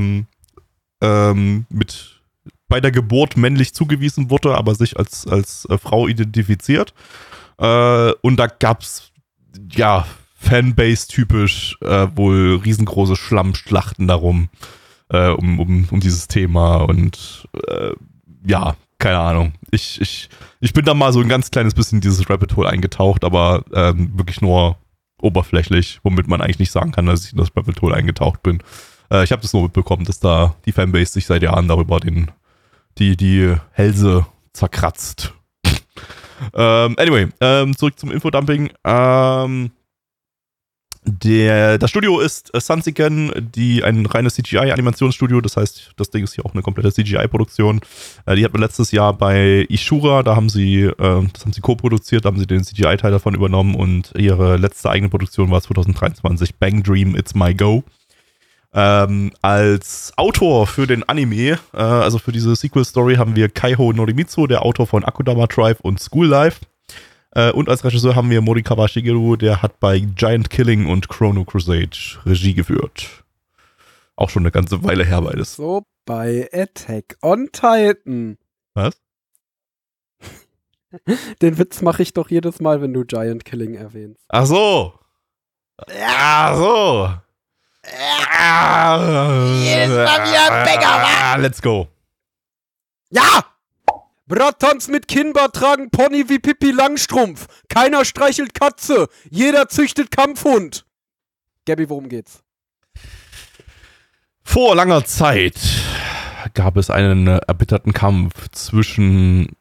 bei der Geburt männlich zugewiesen wurde, aber sich als Frau identifiziert. Und da gab's ja Fanbase-typisch wohl riesengroße Schlammschlachten darum, um dieses Thema und ja, keine Ahnung. Ich bin da mal so ein ganz kleines bisschen in dieses Rabbit Hole eingetaucht, aber wirklich nur oberflächlich, womit man eigentlich nicht sagen kann, dass ich in das Rabbit Hole eingetaucht bin. Ich habe das nur mitbekommen, dass da die Fanbase sich seit Jahren darüber die Hälse zerkratzt. Anyway, zurück zum Infodumping. Das Studio ist Sansiken, ein reines CGI-Animationsstudio, das heißt, das Ding ist hier auch eine komplette CGI-Produktion. Die hatten wir letztes Jahr bei Ishura, das haben sie co-produziert, da haben sie den CGI-Teil davon übernommen und ihre letzte eigene Produktion war 2023 Bang Dream It's My Go. Als Autor für den Anime, also für diese Sequel-Story, haben wir Kaiho Norimitsu, der Autor von Akudama Drive und School Life. Und als Regisseur haben wir Morikawa Shigeru, der hat bei Giant Killing und Chrono Crusade Regie geführt. Auch schon eine ganze Weile her beides. So, bei Attack on Titan. Was? Den Witz mache ich doch jedes Mal, wenn du Giant Killing erwähnst. Ach so. Ja, so. Jedes Mal wieder ein Bäcker, let's go. Ja! Brattanz mit Kinnbart tragen Pony wie Pippi Langstrumpf. Keiner streichelt Katze. Jeder züchtet Kampfhund. Gabby, worum geht's? Vor langer Zeit gab es einen erbitterten Kampf zwischen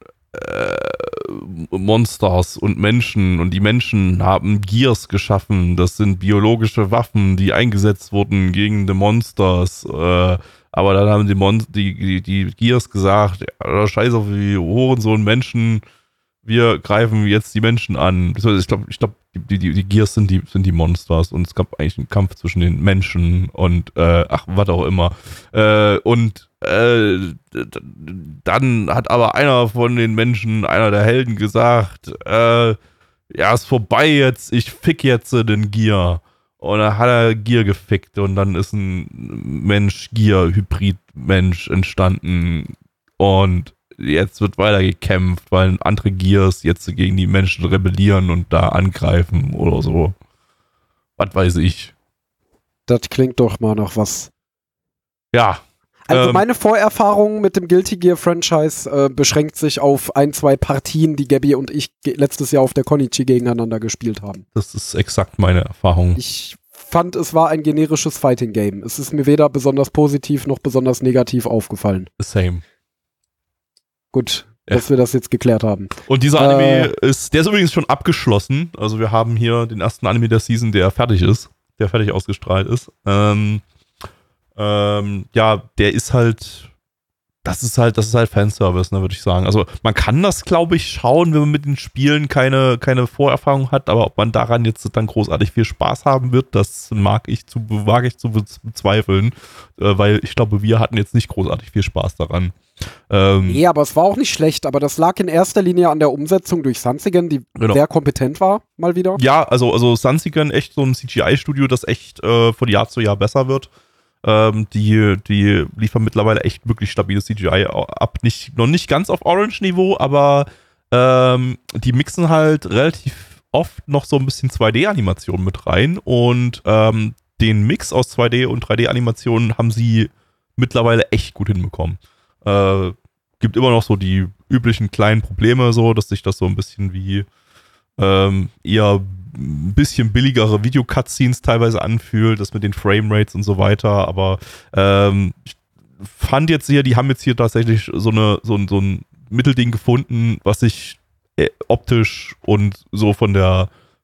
Monsters und Menschen und die Menschen haben Gears geschaffen. Das sind biologische Waffen, die eingesetzt wurden gegen die Monsters. Aber dann haben die Gears gesagt, ja, scheiß auf die Hurensohn Menschen, wir greifen jetzt die Menschen an. Ich glaube, die Gears sind die Monsters und es gab eigentlich einen Kampf zwischen den Menschen und was auch immer. Dann hat aber einer von den Menschen, einer der Helden gesagt, ja, ist vorbei jetzt, ich fick jetzt den Gear. Und dann hat er Gear gefickt und dann ist ein Mensch-Gear-Hybrid-Mensch entstanden und jetzt wird weiter gekämpft, weil andere Gears jetzt gegen die Menschen rebellieren und da angreifen oder so. Was weiß ich. Das klingt doch mal nach was. Ja. Also meine Vorerfahrung mit dem Guilty Gear Franchise beschränkt sich auf 1-2 Partien, die Gabby und ich letztes Jahr auf der Konichi gegeneinander gespielt haben. Das ist exakt meine Erfahrung. Ich fand, es war ein generisches Fighting Game. Es ist mir weder besonders positiv noch besonders negativ aufgefallen. Same. Gut, dass wir das jetzt geklärt haben. Und dieser Anime der ist übrigens schon abgeschlossen. Also wir haben hier den ersten Anime der Season, der fertig ausgestrahlt ist. Ja, der ist halt, das ist halt Fanservice, ne, würde ich sagen. Also man kann das, glaube ich, schauen, wenn man mit den Spielen keine Vorerfahrung hat, aber ob man daran jetzt dann großartig viel Spaß haben wird, das wage ich zu bezweifeln, weil ich glaube, wir hatten jetzt nicht großartig viel Spaß daran. Nee, aber es war auch nicht schlecht, aber das lag in erster Linie an der Umsetzung durch Sansigen, die sehr kompetent war, mal wieder. Ja, also Sansigen, echt so ein CGI-Studio, das echt von Jahr zu Jahr besser wird. Die liefern mittlerweile echt wirklich stabiles CGI ab. Noch nicht ganz auf Orange-Niveau, aber die mixen halt relativ oft noch so ein bisschen 2D-Animationen mit rein und den Mix aus 2D- und 3D-Animationen haben sie mittlerweile echt gut hinbekommen. Gibt immer noch so die üblichen kleinen Probleme, so, dass sich das so ein bisschen wie eher ein bisschen billigere Video-Cutscenes teilweise anfühlt, das mit den Framerates und so weiter, aber ich fand jetzt hier, die haben jetzt hier tatsächlich so ein Mittelding gefunden, was sich optisch und so von der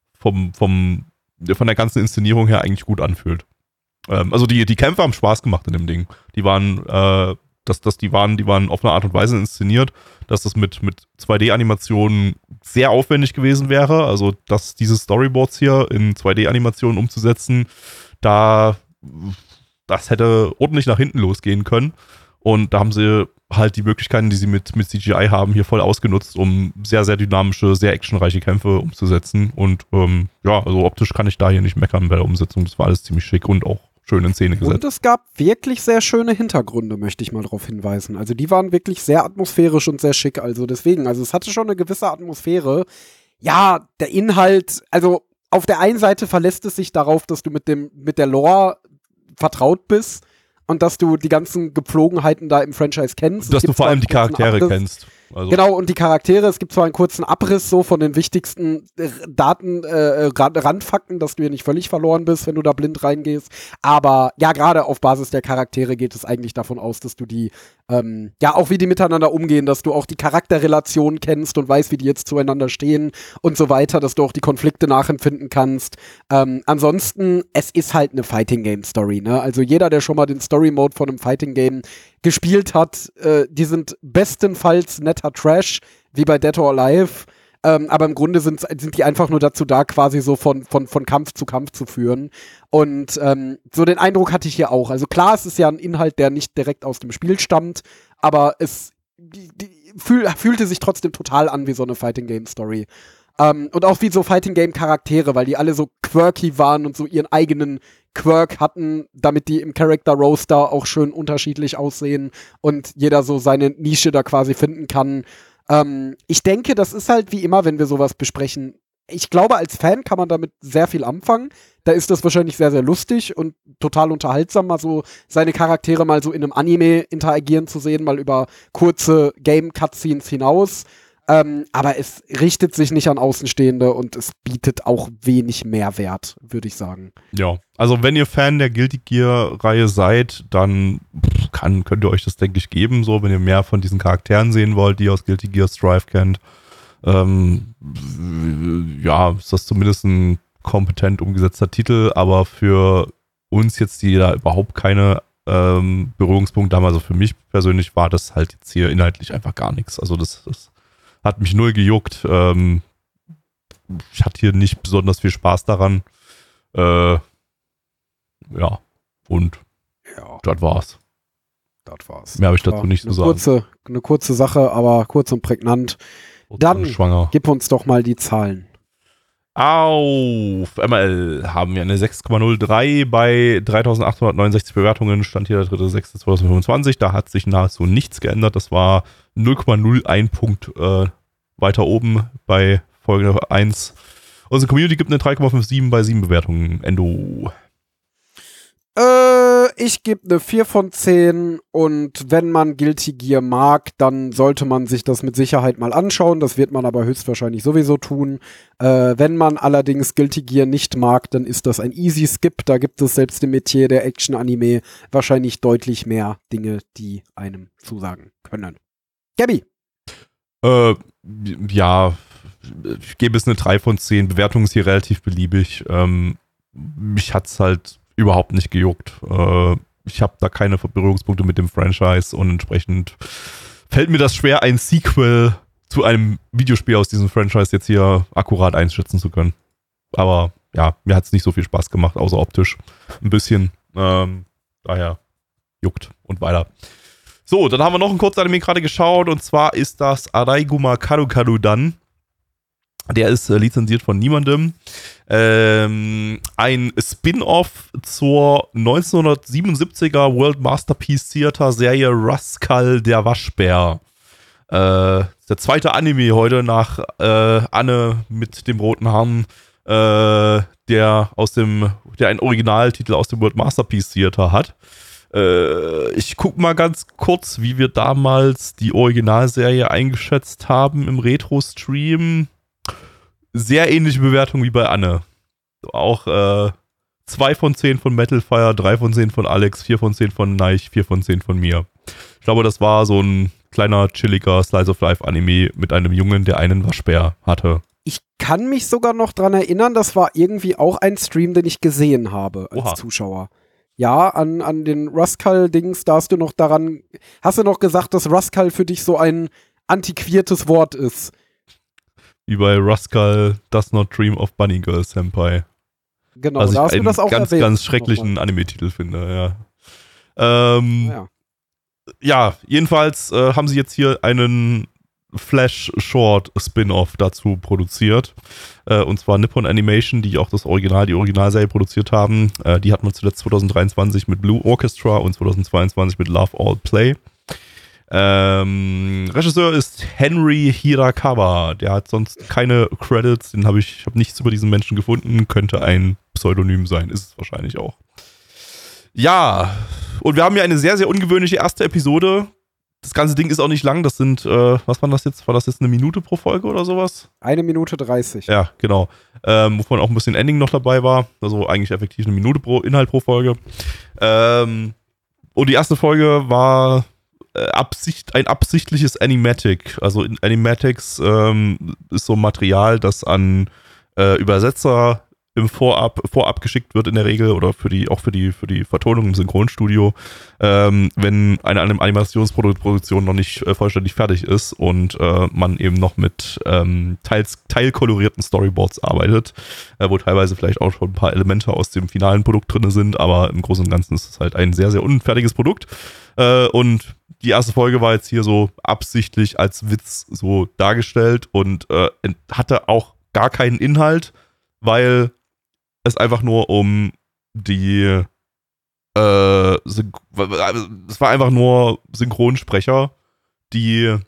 ganzen Inszenierung her eigentlich gut anfühlt. Also die Kämpfe haben Spaß gemacht in dem Ding. Die waren die waren auf eine Art und Weise inszeniert, dass das mit 2D-Animationen sehr aufwendig gewesen wäre. Also, dass diese Storyboards hier in 2D-Animationen umzusetzen, das hätte ordentlich nach hinten losgehen können. Und da haben sie halt die Möglichkeiten, die sie mit CGI haben, hier voll ausgenutzt, um sehr, sehr dynamische, sehr actionreiche Kämpfe umzusetzen. Und also optisch kann ich da hier nicht meckern bei der Umsetzung. Das war alles ziemlich schick und auch schön in Szene gesetzt. Und es gab wirklich sehr schöne Hintergründe, möchte ich mal darauf hinweisen. Also die waren wirklich sehr atmosphärisch und sehr schick. Also deswegen, es hatte schon eine gewisse Atmosphäre. Ja, der Inhalt, also auf der einen Seite verlässt es sich darauf, dass du mit der Lore vertraut bist und dass du die ganzen Gepflogenheiten da im Franchise kennst. Dass du vor allem die Charaktere kennst. Also. Genau, und die Charaktere, es gibt zwar einen kurzen Abriss so von den wichtigsten Randfakten, dass du hier nicht völlig verloren bist, wenn du da blind reingehst, aber ja, gerade auf Basis der Charaktere geht es eigentlich davon aus, dass du die, auch wie die miteinander umgehen, dass du auch die Charakterrelationen kennst und weißt, wie die jetzt zueinander stehen und so weiter, dass du auch die Konflikte nachempfinden kannst. Ansonsten, es ist halt eine Fighting-Game-Story, ne? Also jeder, der schon mal den Story-Mode von einem Fighting-Game gespielt hat, die sind bestenfalls netter Trash, wie bei Dead or Alive, aber im Grunde sind die einfach nur dazu da, quasi so von Kampf zu Kampf zu führen. Und so den Eindruck hatte ich hier auch. Also klar, es ist ja ein Inhalt, der nicht direkt aus dem Spiel stammt, aber es fühlte sich trotzdem total an wie so eine Fighting-Game-Story. Und auch wie so Fighting-Game-Charaktere, weil die alle so quirky waren und so ihren eigenen Quirk hatten, damit die im Character-Roster auch schön unterschiedlich aussehen und jeder so seine Nische da quasi finden kann. Ich denke, das ist halt wie immer, wenn wir sowas besprechen. Ich glaube, als Fan kann man damit sehr viel anfangen. Da ist das wahrscheinlich sehr, sehr lustig und total unterhaltsam, mal so seine Charaktere mal so in einem Anime interagieren zu sehen, mal über kurze Game-Cutscenes hinaus. Aber es richtet sich nicht an Außenstehende und es bietet auch wenig Mehrwert, würde ich sagen. Ja, also wenn ihr Fan der Guilty Gear-Reihe seid, dann könnt ihr euch das, denke ich, geben, so, wenn ihr mehr von diesen Charakteren sehen wollt, die ihr aus Guilty Gear Strive kennt. Ist das zumindest ein kompetent umgesetzter Titel, aber für uns jetzt, die da überhaupt keine Berührungspunkte haben, also für mich persönlich war das halt jetzt hier inhaltlich einfach gar nichts. Also das hat mich null gejuckt. Ich hatte hier nicht besonders viel Spaß daran. Und das war's. Das war's. Mehr habe ich dazu nicht zu sagen. Eine kurze Sache, aber kurz und prägnant. Dann gib uns doch mal die Zahlen. Auf ML haben wir eine 6,03 bei 3.869 Bewertungen. Stand hier der 3.6.2025. Da hat sich nahezu nichts geändert. Das war 0,01 Punkt weiter oben bei Folge 1. Unsere Community gibt eine 3,57 bei 7 Bewertungen. Endo. Ich gebe eine 4 von 10 und wenn man Guilty Gear mag, dann sollte man sich das mit Sicherheit mal anschauen. Das wird man aber höchstwahrscheinlich sowieso tun. Wenn man allerdings Guilty Gear nicht mag, dann ist das ein easy Skip. Da gibt es selbst im Metier der Action-Anime wahrscheinlich deutlich mehr Dinge, die einem zusagen können. Gabby? Ja, ich gebe es eine 3 von 10. Bewertung ist hier relativ beliebig. Mich hat's halt überhaupt nicht gejuckt. Ich habe da keine Berührungspunkte mit dem Franchise und entsprechend fällt mir das schwer, ein Sequel zu einem Videospiel aus diesem Franchise jetzt hier akkurat einschätzen zu können. Aber ja, mir hat es nicht so viel Spaß gemacht, außer optisch ein bisschen. Daher juckt und weiter. So, dann haben wir noch ein Kurzanime gerade geschaut und zwar ist das Araiguma Karukarudan. Der ist lizenziert von niemandem. Ein Spin-off zur 1977er World Masterpiece Theater Serie Rascal der Waschbär. Der zweite Anime heute nach Anne mit dem roten Haaren, der einen Originaltitel aus dem World Masterpiece Theater hat. Ich guck mal ganz kurz, wie wir damals die Originalserie eingeschätzt haben im Retro-Stream. sehr ähnliche Bewertung wie bei Anne. Auch 2 von 10 von Metalfire, 3 von 10 von Alex, 4 von 10 von Neich, 4 von 10 von mir. Ich glaube, das war so ein kleiner, chilliger Slice-of-Life-Anime mit einem Jungen, der einen Waschbär hatte. Ich kann mich sogar noch dran erinnern, das war irgendwie auch ein Stream, den ich gesehen habe als Zuschauer. Ja, an den Ruskull-Dings, da hast du noch gesagt, dass Ruskull für dich so ein antiquiertes Wort ist. Wie bei Ruskull Does Not Dream of Bunny Girl Senpai. Genau, also da hast ich du das auch ganz, erwähnt. ganz schrecklichen Anime-Titel finde, ja. Ja, jedenfalls haben sie jetzt hier einen Flash-Short-Spin-Off dazu produziert. Und zwar Nippon Animation, die auch die Originalserie produziert haben. Die hat man zuletzt 2023 mit Blue Orchestra und 2022 mit Love All Play. Regisseur ist Henry Hirakawa. Der hat sonst keine Credits. Ich habe nichts über diesen Menschen gefunden. Könnte ein Pseudonym sein. Ist es wahrscheinlich auch. Ja, und wir haben hier eine sehr, sehr ungewöhnliche erste Episode. Das ganze Ding ist auch nicht lang. Das sind, was war das jetzt? War das jetzt 1 Minute pro Folge oder sowas? 1 Minute 30. Ja, genau. Wovon auch ein bisschen Ending noch dabei war. Also eigentlich effektiv 1 Minute pro Inhalt pro Folge. Und die erste Folge war ein absichtliches Animatic. Also in Animatics ist so Material, das an Übersetzer im Vorab geschickt wird in der Regel oder für die Vertonung im Synchronstudio, wenn eine Animationsproduktion noch nicht vollständig fertig ist und man eben noch mit teilkolorierten Storyboards arbeitet, wo teilweise vielleicht auch schon ein paar Elemente aus dem finalen Produkt drin sind, aber im Großen und Ganzen ist es halt ein sehr, sehr unfertiges Produkt. Und die erste Folge war jetzt hier so absichtlich als Witz so dargestellt und hatte auch gar keinen Inhalt, weil es einfach nur um die es war einfach nur Synchronsprecher, die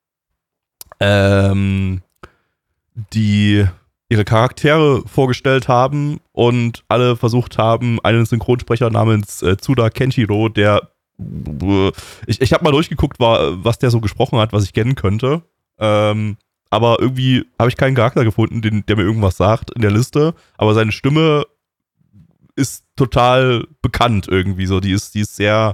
ihre Charaktere vorgestellt haben und alle versucht haben, einen Synchronsprecher namens Tsuda Kenshiro, der ich habe mal durchgeguckt, was der so gesprochen hat, was ich kennen könnte. Aber irgendwie habe ich keinen Charakter gefunden, der mir irgendwas sagt in der Liste. Aber seine Stimme ist total bekannt irgendwie so. Die ist sehr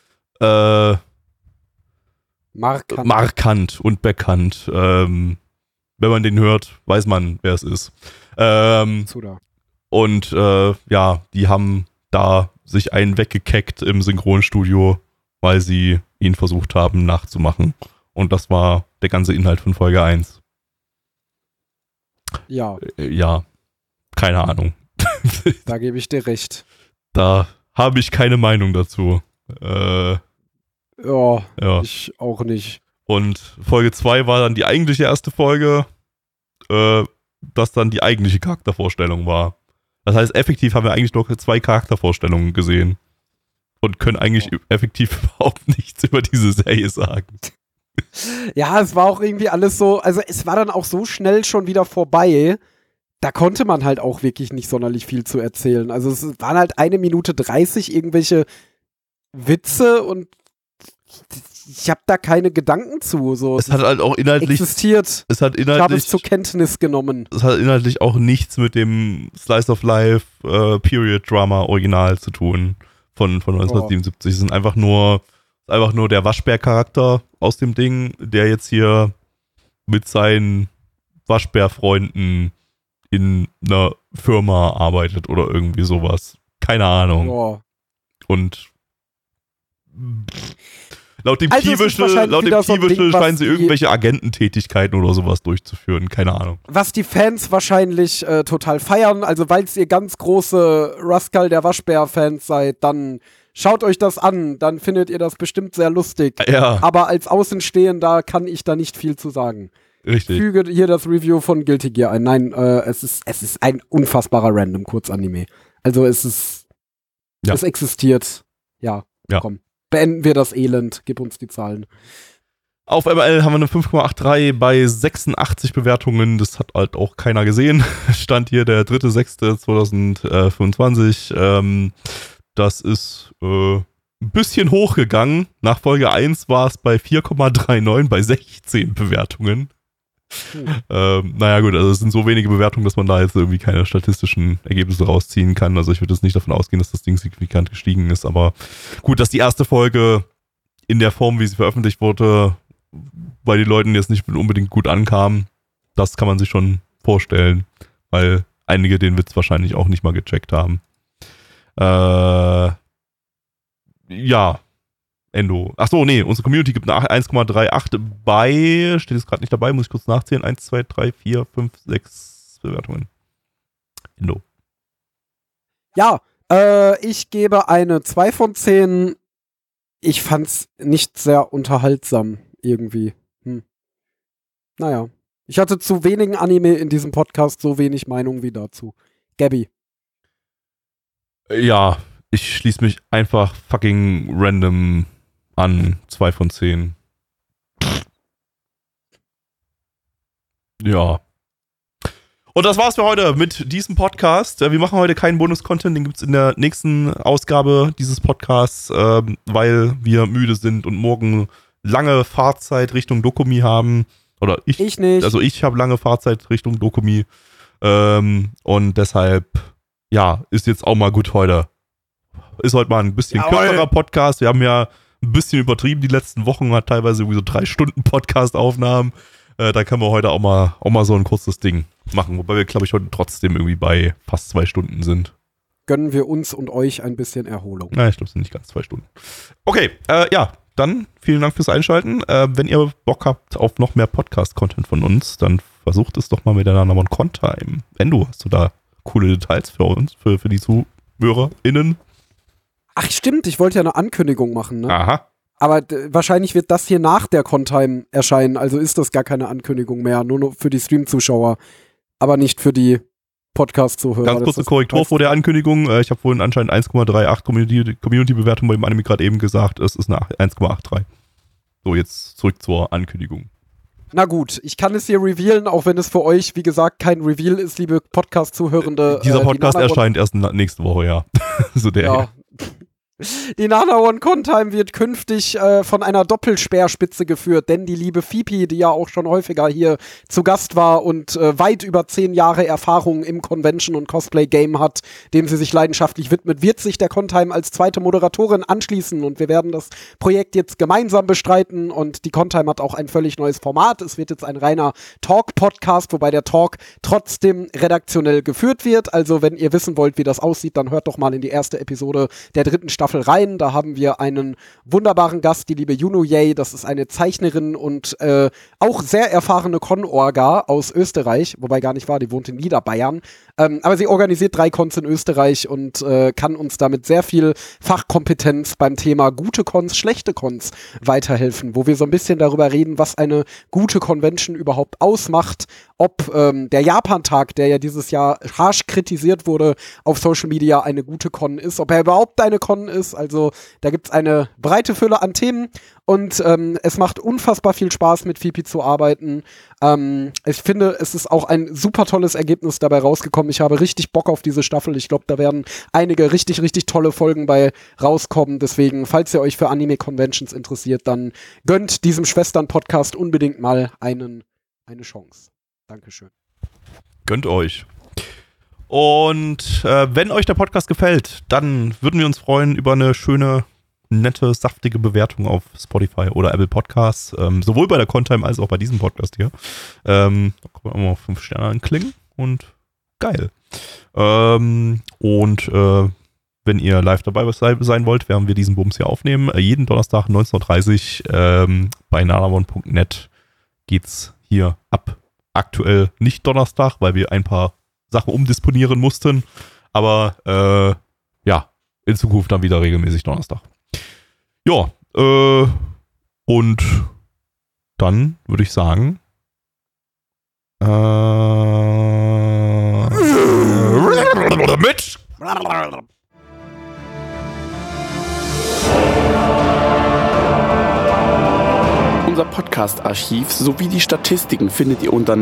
markant und bekannt. Wenn man den hört, weiß man, wer es ist. Und ja, die haben da sich einen weggekeckt im Synchronstudio, weil sie ihn versucht haben nachzumachen. Und das war der ganze Inhalt von Folge 1. Ja. Ja, keine Ahnung. Da gebe ich dir recht. Da habe ich keine Meinung dazu. Ja, ich auch nicht. Und Folge 2 war dann die eigentliche erste Folge, das dann die eigentliche Charaktervorstellung war. Das heißt, effektiv haben wir eigentlich nur 2 Charaktervorstellungen gesehen und können eigentlich effektiv überhaupt nichts über diese Serie sagen. Ja, es war auch irgendwie alles so, also es war dann auch so schnell schon wieder vorbei, da konnte man halt auch wirklich nicht sonderlich viel zu erzählen. Also es waren halt 1 Minute 30 irgendwelche Witze und ich habe da keine Gedanken zu. So. Es hat halt auch inhaltlich existiert. Ich habe es zur Kenntnis genommen. Es hat inhaltlich auch nichts mit dem Slice of Life Period Drama Original zu tun von 1977. Es sind einfach nur der Waschbär-Charakter aus dem Ding, der jetzt hier mit seinen Waschbärfreunden in einer Firma arbeitet oder irgendwie sowas. Keine Ahnung. Ja. Und laut dem Keyvisual scheinen sie irgendwelche Agententätigkeiten oder sowas durchzuführen. Keine Ahnung. Was die Fans wahrscheinlich total feiern. Also, weil ihr ganz große Ruskull der Waschbär-Fans seid, dann schaut euch das an. Dann findet ihr das bestimmt sehr lustig. Ja. Aber als Außenstehender kann ich da nicht viel zu sagen. Richtig. Füge hier das Review von Guilty Gear ein. Nein, es ist ein unfassbarer Random-Kurzanime. Also, es existiert. Ja. Komm. Beenden wir das Elend. Gib uns die Zahlen. Auf ML haben wir eine 5,83 bei 86 Bewertungen. Das hat halt auch keiner gesehen. Stand hier der 3.6.2025. Das ist ein bisschen hochgegangen. Nach Folge 1 war es bei 4,39 bei 16 Bewertungen. Naja gut, also es sind so wenige Bewertungen, dass man da jetzt irgendwie keine statistischen Ergebnisse rausziehen kann. Also ich würde jetzt nicht davon ausgehen, dass das Ding signifikant gestiegen ist. Aber gut, dass die erste Folge in der Form, wie sie veröffentlicht wurde, bei den Leuten jetzt nicht unbedingt gut ankam, das kann man sich schon vorstellen, weil einige den Witz wahrscheinlich auch nicht mal gecheckt haben. Ja, Endo. Achso, nee, unsere Community gibt eine 1,38 bei, steht jetzt gerade nicht dabei, muss ich kurz nachzählen. 1, 2, 3, 4, 5, 6 Bewertungen. Endo. Ja, ich gebe eine 2 von 10. Ich fand's nicht sehr unterhaltsam irgendwie. Naja. Ich hatte zu wenigen Anime in diesem Podcast, so wenig Meinung wie dazu. Gabby. Ja, ich schließe mich einfach fucking random an. 2 von 10. Ja. Und das war's für heute mit diesem Podcast. Wir machen heute keinen Bonus-Content, den gibt's in der nächsten Ausgabe dieses Podcasts, weil wir müde sind und morgen lange Fahrzeit Richtung Dokumi haben. Oder ich nicht. Also ich habe lange Fahrzeit Richtung Dokumi. Und deshalb, ja, ist jetzt auch mal gut heute. Ist heute mal ein bisschen kürzerer Podcast. Wir haben ja ein bisschen übertrieben die letzten Wochen, hat teilweise irgendwie so 3 Stunden Podcast-Aufnahmen. Da können wir heute auch mal so ein kurzes Ding machen. Wobei wir, glaube ich, heute trotzdem irgendwie bei fast 2 Stunden sind. Gönnen wir uns und euch ein bisschen Erholung. Nein, ich glaube, es sind nicht ganz 2 Stunden. Okay, ja, dann vielen Dank fürs Einschalten. Wenn ihr Bock habt auf noch mehr Podcast-Content von uns, dann versucht es doch mal mit der Nana One Con-Time. Endo, hast du da coole Details für uns, für die ZuhörerInnen? Ach stimmt, ich wollte ja eine Ankündigung machen, ne? Aha. Aber wahrscheinlich wird das hier nach der Con-Time erscheinen, also ist das gar keine Ankündigung mehr, nur noch für die Stream-Zuschauer, aber nicht für die Podcast-Zuhörer. Ganz kurze Korrektur vor der Ankündigung. Ich habe vorhin anscheinend 1,38 Community-Bewertung beim Anime gerade eben gesagt. Es ist eine 1,83. So, jetzt zurück zur Ankündigung. Na gut, ich kann es hier revealen, auch wenn es für euch, wie gesagt, kein Reveal ist, liebe Podcast-Zuhörende. Dieser Podcast erscheint erst nächste Woche, ja. So der. Ja. Die Nana One Con-Time wird künftig von einer Doppelspeerspitze geführt, denn die liebe Fipi, die ja auch schon häufiger hier zu Gast war und weit über 10 Jahre Erfahrung im Convention- und Cosplay-Game hat, dem sie sich leidenschaftlich widmet, wird sich der Con-Time als zweite Moderatorin anschließen und wir werden das Projekt jetzt gemeinsam bestreiten und die Con-Time hat auch ein völlig neues Format. Es wird jetzt ein reiner Talk-Podcast, wobei der Talk trotzdem redaktionell geführt wird. Also wenn ihr wissen wollt, wie das aussieht, dann hört doch mal in die erste Episode der 3. Staffel rein. Da haben wir einen wunderbaren Gast, die liebe Juno Yay. Das ist eine Zeichnerin und auch sehr erfahrene Con-Orga aus Österreich, wobei gar nicht wahr, die wohnt in Niederbayern. Aber sie organisiert 3 Cons in Österreich und kann uns damit sehr viel Fachkompetenz beim Thema gute Cons, schlechte Cons weiterhelfen, wo wir so ein bisschen darüber reden, was eine gute Convention überhaupt ausmacht, ob der Japan-Tag, der ja dieses Jahr harsch kritisiert wurde, auf Social Media eine gute Con ist, ob er überhaupt eine Con ist. Also da gibt's eine breite Fülle an Themen und es macht unfassbar viel Spaß, mit Fipi zu arbeiten. Ich finde, es ist auch ein super tolles Ergebnis dabei rausgekommen. Ich habe richtig Bock auf diese Staffel. Ich glaube, da werden einige richtig, richtig tolle Folgen bei rauskommen. Deswegen, falls ihr euch für Anime-Conventions interessiert, dann gönnt diesem Schwestern-Podcast unbedingt mal eine Chance. Dankeschön. Gönnt euch. Und wenn euch der Podcast gefällt, dann würden wir uns freuen über eine schöne, nette, saftige Bewertung auf Spotify oder Apple Podcasts. Sowohl bei der Con-Time als auch bei diesem Podcast hier. Da können wir mal 5 Sterne anklingen und geil. Wenn ihr live dabei sein wollt, werden wir diesen Bums hier aufnehmen. Jeden Donnerstag 19.30 Uhr bei nanaone.net geht's hier ab. Aktuell nicht Donnerstag, weil wir ein paar Sachen umdisponieren mussten. Aber ja, in Zukunft dann wieder regelmäßig Donnerstag. Ja, und dann würde ich sagen, mit Unser Podcast-Archiv sowie die Statistiken findet ihr unter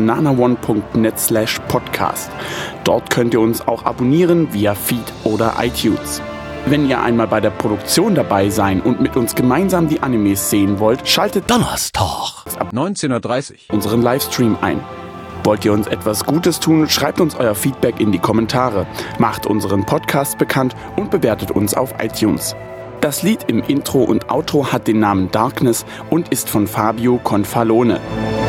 nanaone.net/podcast. Dort könnt ihr uns auch abonnieren via Feed oder iTunes. Wenn ihr einmal bei der Produktion dabei sein und mit uns gemeinsam die Animes sehen wollt, schaltet Donnerstag ab 19:30 Uhr unseren Livestream ein. Wollt ihr uns etwas Gutes tun, schreibt uns euer Feedback in die Kommentare, macht unseren Podcast bekannt und bewertet uns auf iTunes. Das Lied im Intro und Outro hat den Namen Darkness und ist von Fabio Confalone.